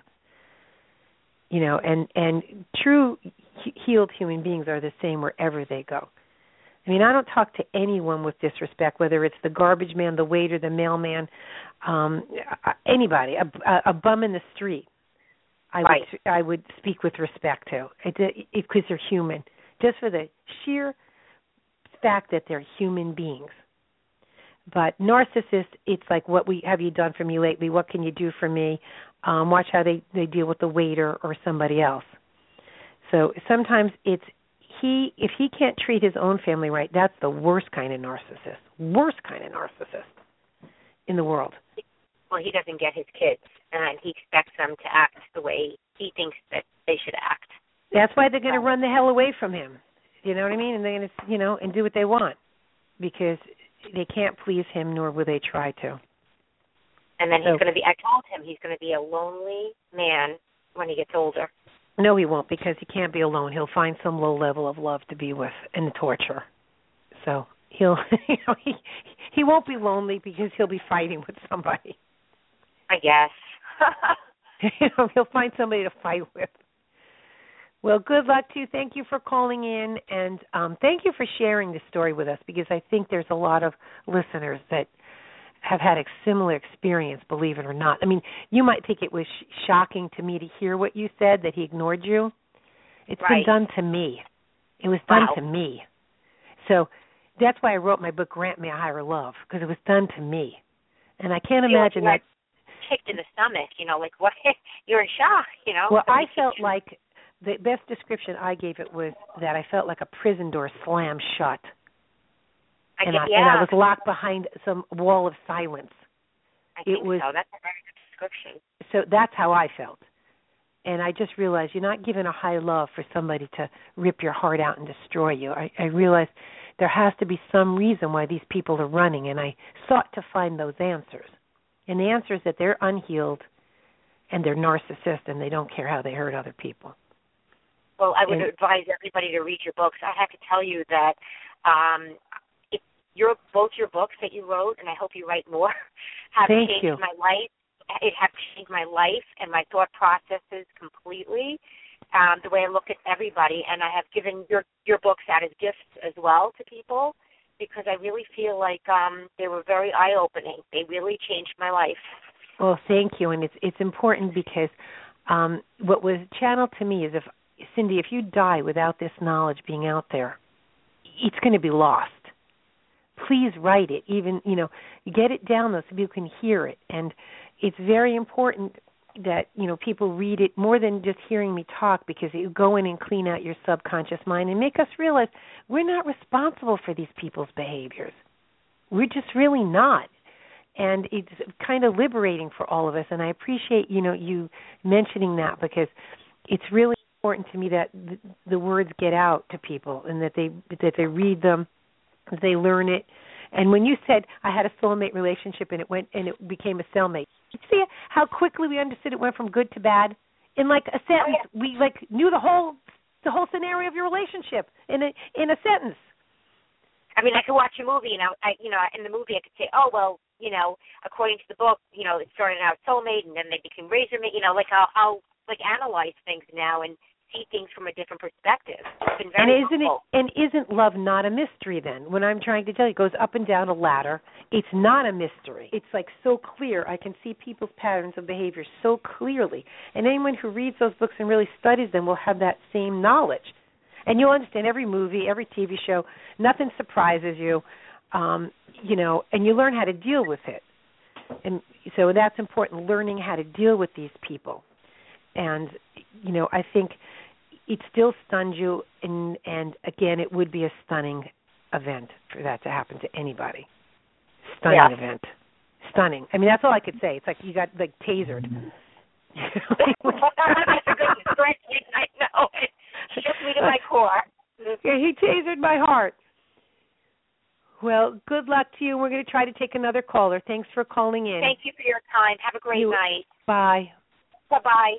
You know, and, and true healed human beings are the same wherever they go. I mean, I don't talk to anyone with disrespect, whether it's the garbage man, the waiter, the mailman, um, anybody, a, a bum in the street. I right. would I would speak with respect to, because they're human, just for the sheer fact that they're human beings. But narcissists, it's like, what we have you done for me lately? What can you do for me? Um, watch how they, they deal with the waiter or somebody else. So sometimes it's he if he can't treat his own family right, that's the worst kind of narcissist, worst kind of narcissist in the world. Well, he doesn't get his kids, and he expects them to act the way he thinks that they should act. That's why they're going to run the hell away from him. You know what I mean? And they're going to, you know, and do what they want, because they can't please him, nor will they try to. And then so, he's going to be, I told him he's going to be a lonely man when he gets older. No, he won't, because he can't be alone. He'll find some low level of love to be with and torture. So he'll, you know, he he won't be lonely because he'll be fighting with somebody. I guess. You know, he'll find somebody to fight with. Well, good luck to you. Thank you for calling in, and um, thank you for sharing this story with us, because I think there's a lot of listeners that have had a similar experience, believe it or not. I mean, you might think it was sh- shocking to me to hear what you said, that he ignored you. It's right. been done to me. It was done wow. to me. So that's why I wrote my book, Grant Me a Higher Love, because it was done to me. And I can't imagine that. Kicked in the stomach, you know, like what? You're in shock, you know. Well, I felt like the best description I gave it was that I felt like a prison door slammed shut. I and, get, I, yeah. and I was locked behind some wall of silence. I think it was, so. That's a very good description. So that's how I felt. And I just realized you're not giving a high love for somebody to rip your heart out and destroy you. I, I realized there has to be some reason why these people are running, and I sought to find those answers. And the answer is that they're unhealed and they're narcissists and they don't care how they hurt other people. Well, I would and, advise everybody to read your books. I have to tell you that um, if your both your books that you wrote, and I hope you write more, have Thank changed you. my life. It has changed my life and my thought processes completely, um, the way I look at everybody. And I have given your, your books out as gifts as well to people because I really feel like um, they were very eye-opening. They really changed my life. Well, thank you. And it's it's important because um, what was channeled to me is if, Cindy, if you die without this knowledge being out there, it's going to be lost. Please write it. Even, you know, get it down though so people can hear it. And it's very important that, you know, people read it more than just hearing me talk because you go in and clean out your subconscious mind and make us realize we're not responsible for these people's behaviors. We're just really not. And it's kind of liberating for all of us. And I appreciate, you know, you mentioning that because it's really important to me that the, the words get out to people and that they that they read them, they learn it. And when you said I had a soulmate relationship and it went and it became a cellmate, you see how quickly we understood it went from good to bad? In like a sentence, we like knew the whole the whole scenario of your relationship in a in a sentence. I mean, I could watch a movie and I, I you know, in the movie I could say, oh well, you know, according to the book, you know, it started out soulmate and then they became razormate. You know, like I'll, I'll like analyze things now and see things from a different perspective. It's been very and isn't helpful. it? And isn't love not a mystery then? When I'm trying to tell you, it goes up and down a ladder. It's not a mystery. It's like so clear. I can see people's patterns of behavior so clearly. And anyone who reads those books and really studies them will have that same knowledge. And you'll understand every movie, every T V show. Nothing surprises you, um, you know, and you learn how to deal with it. And so that's important, learning how to deal with these people. And, you know, I think it still stuns you, and, and again, it would be a stunning event for that to happen to anybody. Stunning yeah. event. Stunning. I mean, that's all I could say. It's like you got, like, tasered. That's a good description. I know. It shook me to my core. Yeah, he tasered my heart. Well, good luck to you. We're going to try to take another caller. Thanks for calling in. Thank you for your time. Have a great you, night. Bye. Bye-bye.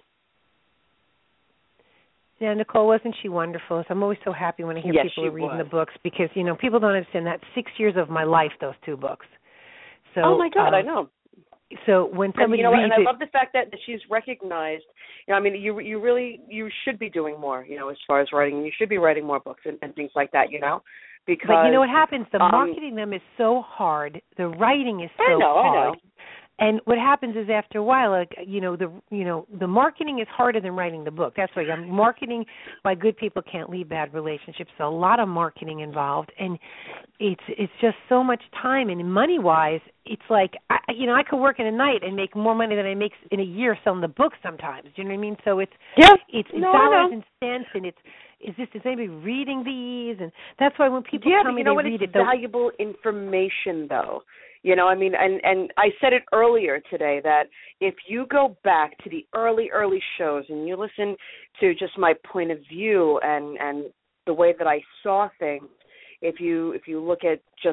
Yeah, Nicole, wasn't she wonderful? I'm always so happy when I hear yes, people are reading was. the books because, you know, people don't understand that six years of my life, those two books. So, oh, my God, um, I know. So when somebody and, you know, reads and I it, love the fact that she's recognized. You know, I mean, you you really you should be doing more. You know, as far as writing, you should be writing more books and, and things like that. You know, because but you know what happens? The um, marketing them is so hard. The writing is so I know, hard. I know. And what happens is after a while, like, you know, the you know the marketing is harder than writing the book. That's why I'm marketing Why Good People Can't Leave Bad Relationships. So a lot of marketing involved, and it's it's just so much time. And money wise, it's like I, you know I could work in a night and make more money than I make in a year selling the book sometimes. Do you know what I mean? So it's yeah, it's, it's no, dollars and cents, and it's is this is anybody reading these? And that's why when people yeah, tell but me you know they what? read It's it, the, valuable information, though. You know, I mean, and, and I said it earlier today that if you go back to the early, early shows and you listen to just my point of view and, and the way that I saw things, if you if you look at just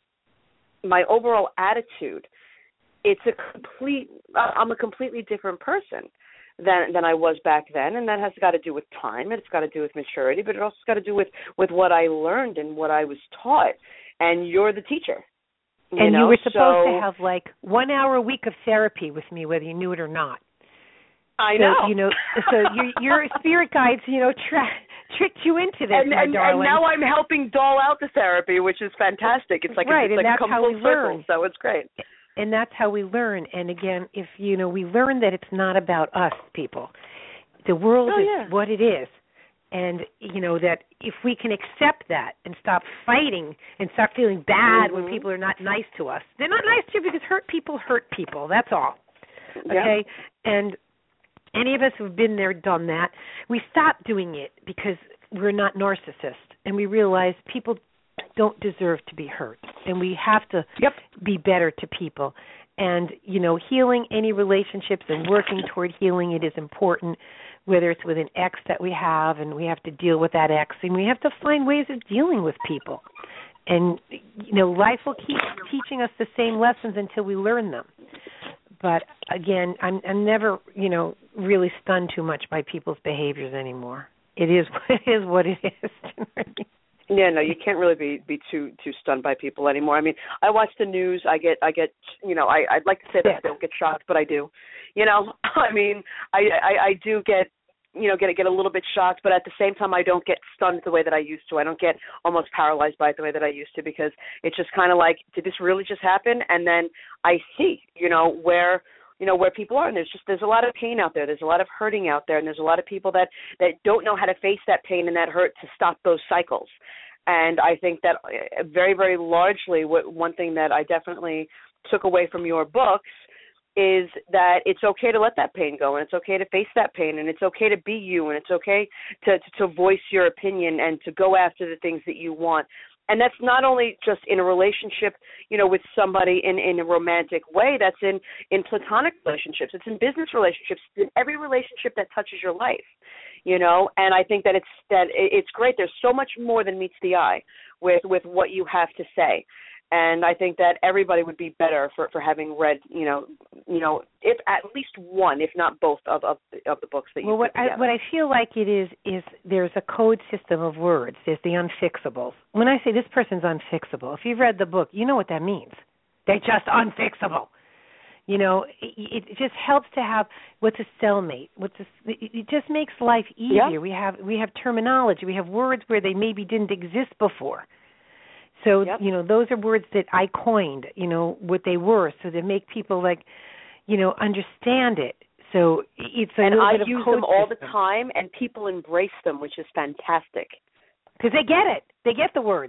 my overall attitude, it's a complete, I'm a completely different person than than I was back then, and that has got to do with time, and it's got to do with maturity, but it also got to do with, with what I learned and what I was taught, and you're the teacher. You and know, you were supposed so, to have like one hour a week of therapy with me, whether you knew it or not. I so, know. You know, so your your spirit guides, you know, tra- tricked you into this, and, my and, darling. and now I'm helping doll out the therapy, which is fantastic. It's like right, it's and like that's come how full we circle, learn. so it's great. And that's how we learn. And again, if you know, we learn that it's not about us, people. The world oh, is yeah. what it is. And, you know, that if we can accept that and stop fighting and stop feeling bad mm-hmm. when people are not nice to us. They're not nice to you because hurt people hurt people. That's all. Yeah. Okay? And any of us who've been there, done that, we stop doing it because we're not narcissists. And we realize people don't deserve to be hurt. and we have to yep. be better to people. And, you know, healing any relationships and working toward healing it is important, whether it's with an ex that we have and we have to deal with that ex, and we have to find ways of dealing with people. And, you know, life will keep teaching us the same lessons until we learn them. But, again, I'm, I'm never, you know, really stunned too much by people's behaviors anymore. It is, it is what it is. Yeah, no, you can't really be, be too too stunned by people anymore. I mean, I watch the news. I get, I get, you know, I, I'd like to say that I don't get shocked, but I do. You know, I mean, I, I, I do get, you know, get get a little bit shocked, but at the same time, I don't get stunned the way that I used to. I don't get almost paralyzed by it the way that I used to, because it's just kind of like, did this really just happen? And then I see, you know, where. you know, where people are, and there's just, there's a lot of pain out there, there's a lot of hurting out there, and there's a lot of people that, that don't know how to face that pain and that hurt to stop those cycles. And I think that very, very largely, what, one thing that I definitely took away from your books is that it's okay to let that pain go, and it's okay to face that pain, and it's okay to be you, and it's okay to, to, to voice your opinion and to go after the things that you want. And that's not only just in a relationship, you know, with somebody in, in a romantic way. That's in, in platonic relationships. It's in business relationships. In every relationship that touches your life, you know. And I think that it's that it's great. There's so much more than meets the eye with, with what you have to say. And I think that everybody would be better for, for having read, you know, you know, if at least one, if not both, of of the, of the books that you well, put what together. I, what I feel like it is is there's a code system of words. There's the unfixables. When I say this person's unfixable, if you've read the book, you know what that means. They're just unfixable. You know, it, it just helps to have what's a cellmate. What's a, it just makes life easier. Yeah. We have we have terminology. We have words where they maybe didn't exist before. So, yep. you know, those are words that I coined, you know, what they were, so to make people, like, you know, understand it. So it's a and little I bit of use code them all system. the time, and people embrace them, which is fantastic. Because they get it. They get the words.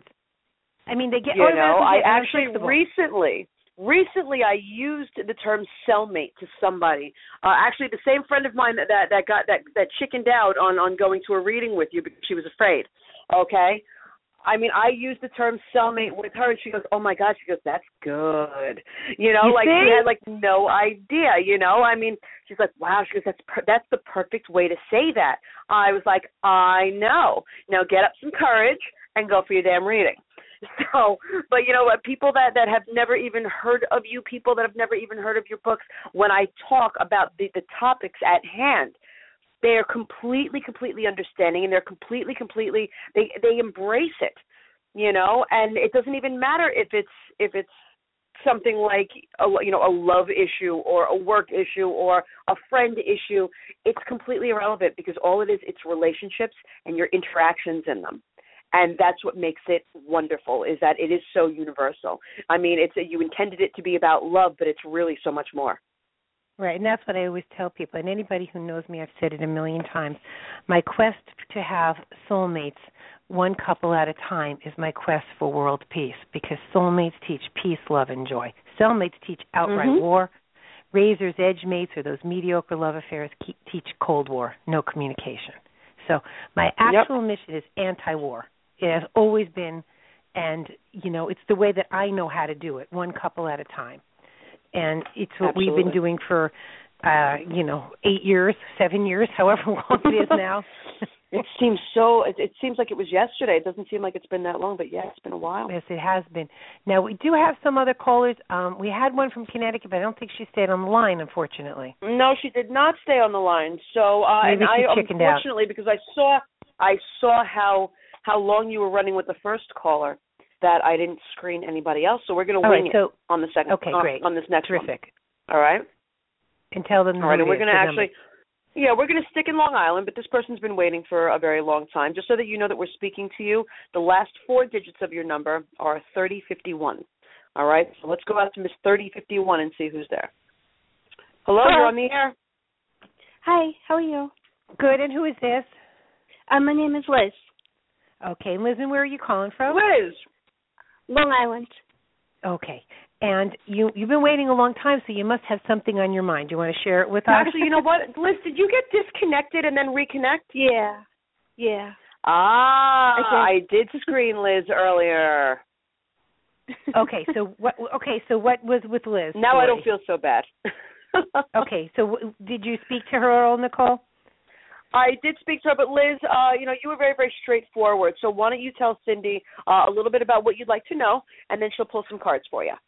I mean, they get. You know, I get actually unfixable. recently, recently I used the term cellmate to somebody. Uh, actually, the same friend of mine that, that that got that that chickened out on on going to a reading with you because she was afraid. Okay. I mean, I used the term cellmate with her, and she goes, "Oh my God!" She goes, "That's good." You know, you like see? she had like no idea. You know, I mean, she's like, "Wow." She goes, "That's per- that's the perfect way to say that." I was like, "I know." Now get up some courage and go for your damn reading. So, but you know what? People that that have never even heard of you, people that have never even heard of your books, when I talk about the the topics at hand, they are completely, completely understanding, and they're completely, completely they they embrace it, you know. And it doesn't even matter if it's if it's something like a you know a love issue or a work issue or a friend issue. It's completely irrelevant, because all it is, it's relationships and your interactions in them. And that's what makes it wonderful, is that it is so universal. I mean, it's you intended it to be about love, but it's really so much more. Right, and that's what I always tell people. And anybody who knows me, I've said it a million times. My quest to have soulmates, one couple at a time, is my quest for world peace, because soulmates teach peace, love, and joy. Cellmates teach outright mm-hmm. war. Razor's edge mates, or those mediocre love affairs, teach Cold War, no communication. So my actual yep. mission is anti-war. It has always been, and, you know, it's the way that I know how to do it, one couple at a time. And it's what Absolutely. we've been doing for, uh, you know, eight years, seven years, however long it is now. It seems so, it, it seems like it was yesterday. It doesn't seem like it's been that long, but yeah, it's been a while. Yes, it has been. Now, we do have some other callers. Um, we had one from Connecticut, but I don't think she stayed on the line, unfortunately. No, she did not stay on the line. So, uh, Maybe and she I, chickened unfortunately, out. because I saw, I saw how, how long you were running with the first caller, that I didn't screen anybody else. So we're going to wing right, so, it on the second, okay, on, great. on this next Terrific. one. All right? And tell them All right, who and we're it is, going to the actually, number. yeah, we're going to stick in Long Island, but this person's been waiting for a very long time. Just so that you know that we're speaking to you, the last four digits of your number are thirty fifty-one. All right? So let's go out to Miss thirty fifty-one and see who's there. Hello, Hello. You're on the air. Hi, how are you? Good, and who is this? Uh, my name is Liz. Okay, Liz, and where are you calling from? Liz. Long Island. Okay. And you, you've been waiting a long time, so you must have something on your mind. Do you want to share it with us? Actually, you know what? Liz, did you get disconnected and then reconnect? Yeah. Yeah. Ah, I I did screen Liz earlier. Okay, so what? Okay, so what was with Liz? Now story? I don't feel so bad. Okay, so w- did you speak to her at all, Nicole? I did speak to her, but Liz, uh, you know, you were very, very straightforward. So why don't you tell Cindy uh, a little bit about what you'd like to know, and then she'll pull some cards for you.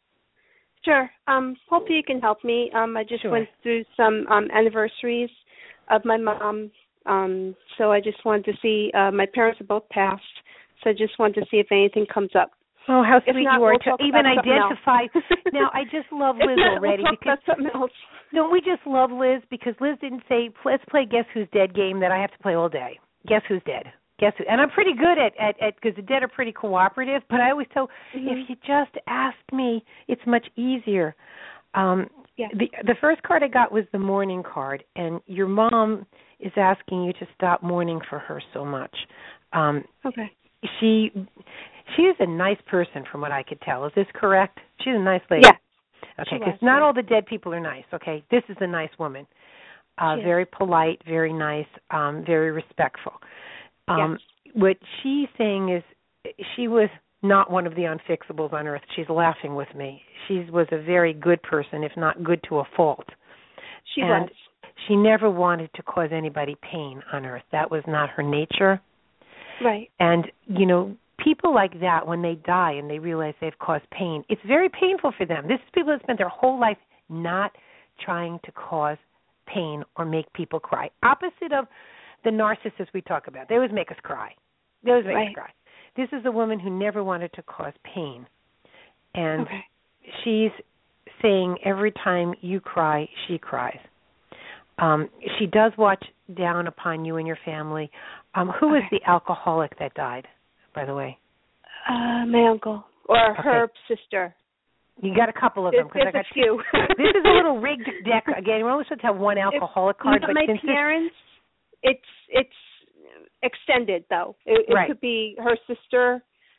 Sure. Um, hopefully you can help me. Um, I just Sure. went through some um, anniversaries of my mom, um, so I just wanted to see. Uh, my parents are both passed, so I just wanted to see if anything comes up. Oh, how If sweet not, you are we'll to talk even about something identify. else. Now, I just love If Liz not, already we'll talk because about something else. don't we just love Liz because Liz didn't say let's play Guess Who's Dead game that I have to play all day. Guess Who's Dead? Guess who? And I'm pretty good at at at because the dead are pretty cooperative. But I always tell Mm-hmm. if you just asked me, it's much easier. Um, Yeah. The the first card I got was the mourning card, and your mom is asking you to stop mourning for her so much. Um, Okay. she she is a nice person, from what I could tell. Is this correct? She's a nice lady. Yeah. Okay, She because was, not yeah. all the dead people are nice. Okay, this is a nice woman. Uh, She is. very polite, very nice, um, very respectful. Um, Yes. What she's saying is, she was not one of the unfixables on earth. She's laughing with me. She was a very good person, if not good to a fault. She and was. She never wanted to cause anybody pain on earth. That was not her nature. Right. And, you know, people like that, when they die and they realize they've caused pain, it's very painful for them. This is people that spent their whole life not trying to cause pain or make people cry. Opposite of the narcissists we talk about. They always make us cry. They always make Right. us cry. This is a woman who never wanted to cause pain. And Okay. she's saying every time you cry, she cries. Um, she does watch down upon you and your family. Um, who was Okay. the alcoholic that died, by the way? Uh, my uncle or her sister. You got a couple of There's, them because I there's got a few. This is a little rigged deck. Again, we're only supposed to have one alcoholic If, card, not but my since this, parents, it's it's extended though. It, it Right. could be her sister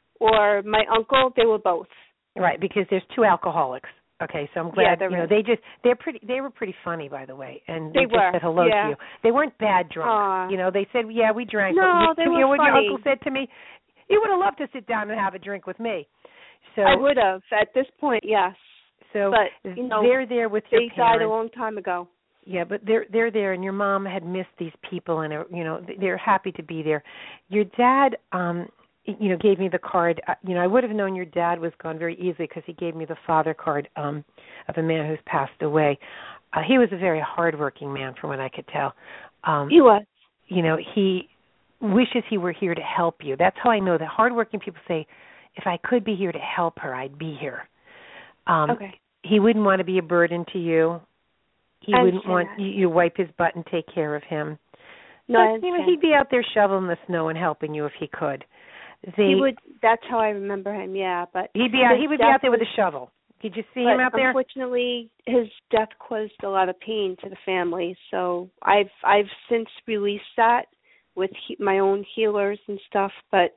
or my uncle. They were both. right, because there's two alcoholics. Okay, so I'm glad Yeah, there you know is. they just they're pretty they were pretty funny, by the way, and They just were, said hello yeah. to you. They weren't bad drunk. Aw. You know, they said, yeah, we drank. No, but they you, were you know what funny. your uncle said to me? You would have loved to sit down and have a drink with me. So I would have at this point, yes. So But, you know, they're there with your They parents. died a long time ago. Yeah, but they're they're there, and your mom had missed these people, and uh, you know they're happy to be there. Your dad, um, you know, gave me the card. Uh, you know, I would have known your dad was gone very easily because he gave me the father card um, of a man who's passed away. Uh, he was a very hardworking man, from what I could tell. Um, He was. You know, he wishes he were here to help you. That's how I know that hardworking people say, if I could be here to help her, I'd be here. Um, Okay. He wouldn't want to be a burden to you. He I wouldn't understand want that. you to wipe his butt and take care of him. No, I But, you know, understand. he'd be out there shoveling the snow and helping you if he could. They, He would. That's how I remember him. Yeah, but He'd be out. his He would be death out there with was- a shovel. Did you see but him out there? Unfortunately, his death caused a lot of pain to the family. So I've I've since released that with he, my own healers and stuff. But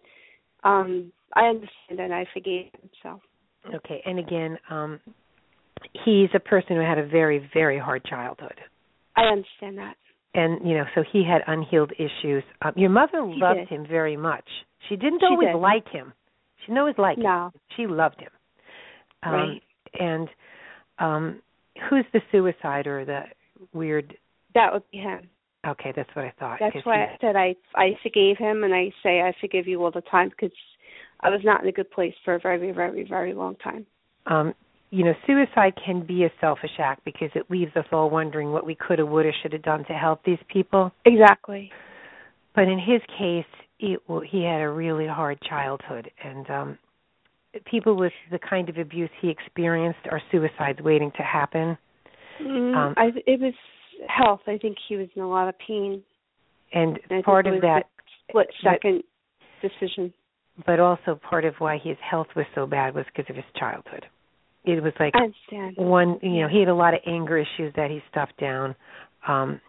um, I understand and I forgave him. So Okay. And again, um, he's a person who had a very, very hard childhood. I understand that. And, you know, so he had unhealed issues. Um, your mother He loved did. him very much. She didn't She always did. like him. She didn't always like him. No. She loved him. Um, Right. And um, who's the suicide or the weird? That would be him. Okay, that's what I thought. That's 'cause why he- I said I I forgave him, and I say I forgive you all the time because I was not in a good place for a very, very, very long time. um, you know, suicide can be a selfish act because it leaves us all wondering what we could have, would have, should have done to help these people. Exactly. But in his case, it, well, he had a really hard childhood, and um, people with the kind of abuse he experienced are suicides waiting to happen. Mm, Um, I, it was health. I think he was in a lot of pain. And And I part think of it was that, a split but- second decision. but also part of why his health was so bad was because of his childhood. It was like I understand. one, you know, he had a lot of anger issues that he stuffed down. Um,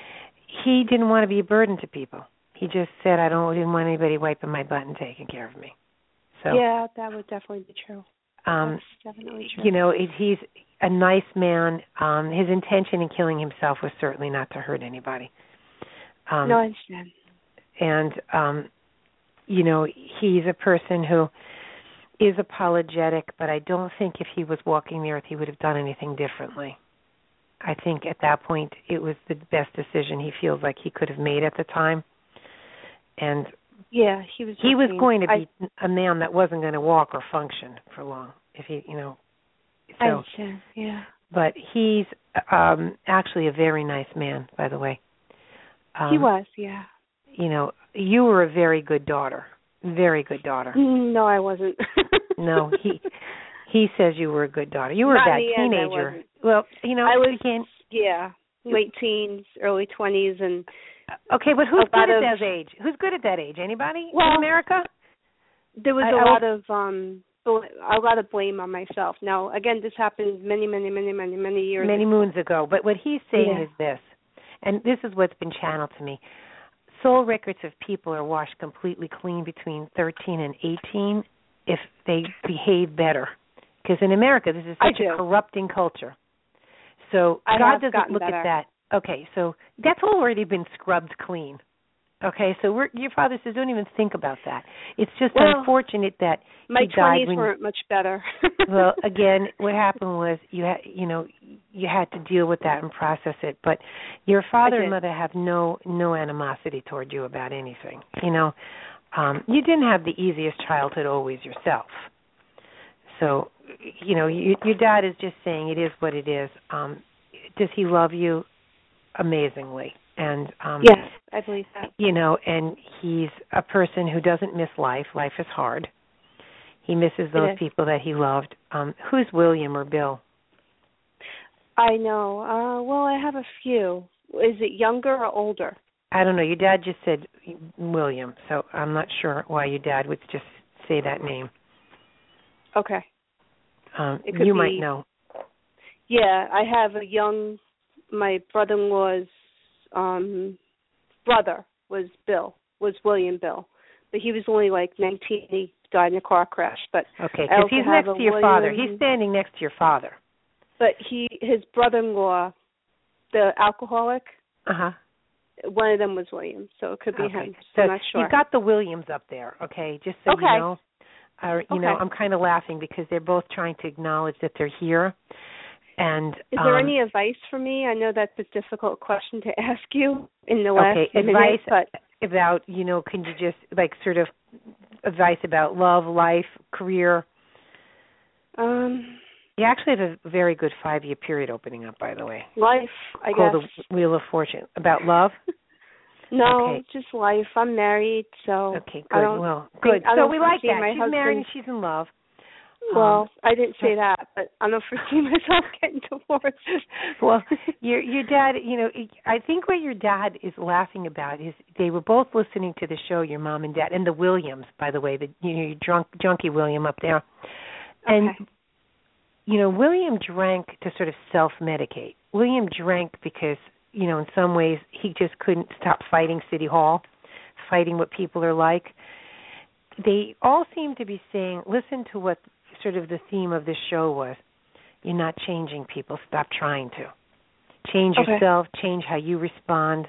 he didn't want to be a burden to people. He just said, I don't didn't want anybody wiping my butt and taking care of me. So, Yeah, that would definitely be true. um, That's definitely true. you know, it, he's a nice man. Um, his intention in killing himself was certainly not to hurt anybody. Um, no, I understand. and um, you know, he's a person who is apologetic, but I don't think if he was walking the earth he would have done anything differently. I think at that point it was the best decision he feels like he could have made at the time. And yeah, he was he was looking, going to be I, a man that wasn't going to walk or function for long if he, you know. So, I understand, yeah. But he's um, actually a very nice man, by the way. Um, he was, yeah. You know, you were a very good daughter, very good daughter. No, I wasn't. No, he he says you were a good daughter. You were Not a bad in the end, I teenager. wasn't. Well, you know, I was, again, yeah, late teens, early twenties, and okay, but who's good of, at that age? Who's good at that age? Anybody well, in America? There was I, a I lot was, of um, a lot of blame on myself. Now, again, this happened many, many, many, many, many years, many ago. moons ago. But what he's saying yeah. is this, and this is what's been channeled to me. Soul records of people are washed completely clean between thirteen and eighteen if they behave better. Because in America, this is such a corrupting culture. So I God doesn't gotten look better. at that. Okay, so that's already been scrubbed clean. Okay, so we're, your father says don't even think about that. It's just well, unfortunate that my he died twenties when, weren't much better. well, again, what happened was you had, you know, you had to deal with that and process it. But your father and mother have no no animosity toward you about anything. You know, um, you didn't have the easiest childhood always yourself. So, you know, you, your dad is just saying it is what it is. Um, does he love you? Amazingly. And um, yes, I believe that. You know, and he's a person who doesn't miss life. Life is hard. He misses those people that he loved. Um, who's William or Bill? I know. Uh, well, I have a few. Is it younger or older? I don't know. Your dad just said William, so I'm not sure why your dad would just say that name. Okay. Um, it could you be, might know. Yeah, I have a young, my brother-in-law's um, brother was Bill, was William Bill. But he was only like nineteen. He died in a car crash. But okay, because he's next to your William, father. He's standing next to your father. But he, his brother-in-law, the alcoholic, uh-huh. one of them was William, so it could be okay. him. So I'm not sure. You've got the Williams up there, okay, just so okay. you know. Uh, you okay. know, I'm kind of laughing because they're both trying to acknowledge that they're here. And is there um, any advice for me? I know that's a difficult question to ask you in the last okay, minute, advice but about, you know, can you just like sort of advice about love, life, career? Um, you actually have a very good five-year period opening up, by the way. Life, I called guess. The Wheel of Fortune. About love? No, okay. just life. I'm married, so okay, good. I don't well, think, good. I so we like that. My she's husband, married and she's in love. Well, um, I didn't say that, but I don't foresee myself getting divorced. Well, your your dad, you know, I think what your dad is laughing about is they were both listening to the show, your mom and dad, and the Williams, by the way, the you know, your drunk junkie William up there, and okay. you know, William drank to sort of self-medicate. William drank because, you know, in some ways he just couldn't stop fighting City Hall, fighting what people are like. They all seem to be saying, listen to what sort of the theme of this show was. You're not changing people. Stop trying to. Change okay. yourself. Change how you respond.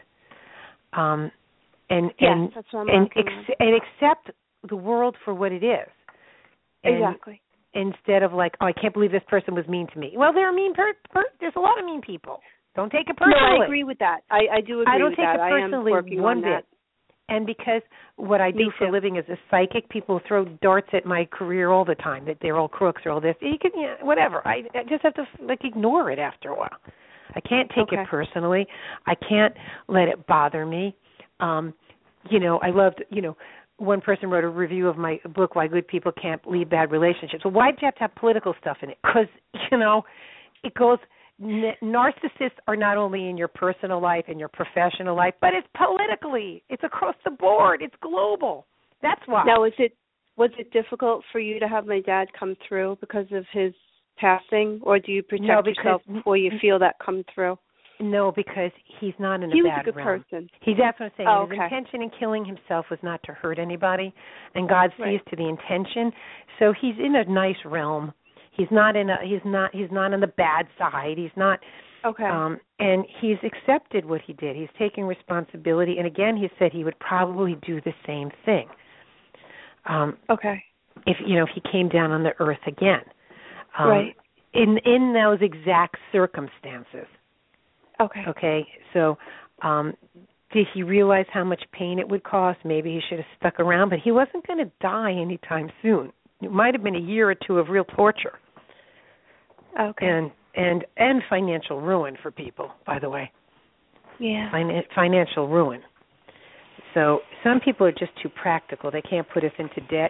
Um, and yes, and that's what I'm and, ex- and accept the world for what it is. And exactly. Instead of like, oh, I can't believe this person was mean to me. Well, they're a mean per- per- there's a lot of mean people. Don't take it personally. No, I agree with that. I, I do agree I don't with take that. it personally I am working one on bit. that. And because what I do Me for too. a living is a psychic, people throw darts at my career all the time, that they're all crooks or all this. You can, yeah, whatever. I, I just have to, like, ignore it after a while. I can't take okay. it personally. I can't let it bother me. Um, you know, I loved, you know, one person wrote a review of my book, Why Good People Can't Leave Bad Relationships. Well, why do you have to have political stuff in it? Because, you know, it goes... Narcissists are not only in your personal life and your professional life, but it's politically. It's across the board. It's global. That's why. Now, is it was it difficult for you to have my dad come through because of his passing, or do you protect no, because, yourself before you feel that come through? No, because he's not in a he bad was a good realm. person. He's that's what I'm saying. Oh, His okay. intention in killing himself was not to hurt anybody, and God sees right. to the intention. So he's in a nice realm. He's not in a. He's not. He's not on the bad side. He's not. Okay. Um, and he's accepted what he did. He's taking responsibility. And again, he said he would probably do the same thing. Um, okay. if you know if he came down on the earth again, um, right? In in those exact circumstances. Okay. Okay. So, um, did he realize how much pain it would cause? Maybe he should have stuck around, but he wasn't going to die anytime soon. It might have been a year or two of real torture. Okay. And and and financial ruin for people, by the way. Yeah. Fin- financial ruin. So some people are just too practical. They can't put us into debt.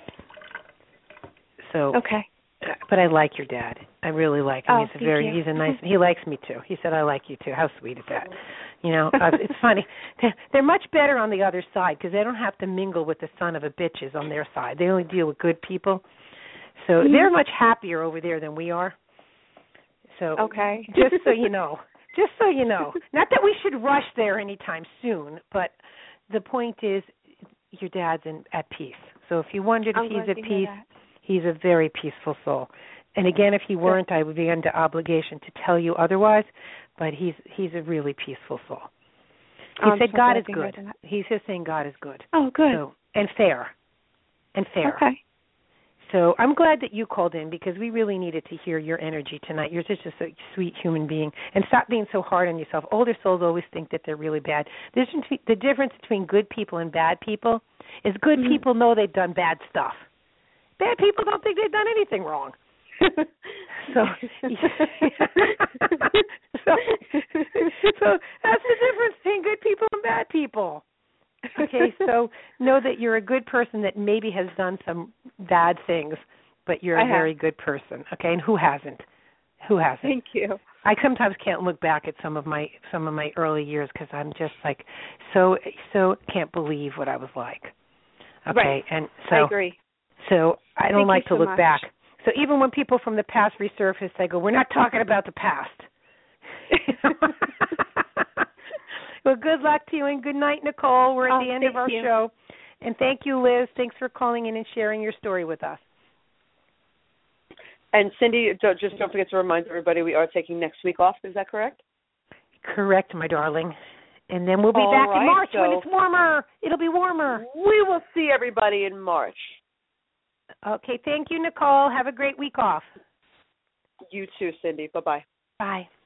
So okay. But I like your dad. I really like him. Oh, he's a thank very you. he's a nice. He likes me too. He said I like you too. How sweet is that? You know, uh, it's funny. They're, they're much better on the other side because they don't have to mingle with the son of a bitches on their side. They only deal with good people. So mm-hmm. they're much happier over there than we are. So okay. just so you know, just so you know, not that we should rush there anytime soon, but the point is, your dad's in, at peace. So if you wondered I'm if he's at peace, that. he's a very peaceful soul. And again, if he weren't, I would be under obligation to tell you otherwise. But he's he's a really peaceful soul. He I'm said so God is to good. He's just saying God is good. Oh, good. So, and fair. And fair. Okay. So I'm glad that you called in because we really needed to hear your energy tonight. You're just a sweet human being. And stop being so hard on yourself. Older souls always think that they're really bad. The difference between good people and bad people is good mm-hmm. people know they've done bad stuff. Bad people don't think they've done anything wrong. so, so, so that's the difference between good people and bad people. Okay, so know that you're a good person that maybe has done some bad things, but you're a very good person. Okay, and who hasn't? Who hasn't? Thank you. I sometimes can't look back at some of my some of my early years because I'm just like so so can't believe what I was like. Okay, right. and so I agree. So I don't Thank like so to look much. back. So even when people from the past resurface, I go, we're not talking about the past. Well, good luck to you and good night, Nicole. We're at oh, the end thank of our you. show. And thank you, Liz. Thanks for calling in and sharing your story with us. And Cindy, just don't forget to remind everybody we are taking next week off. Is that correct? Correct, my darling. And then we'll be All back right, in March so when it's warmer. It'll be warmer. We will see everybody in March. Okay, thank you, Nicole. Have a great week off. You too, Cindy. Bye-bye. Bye.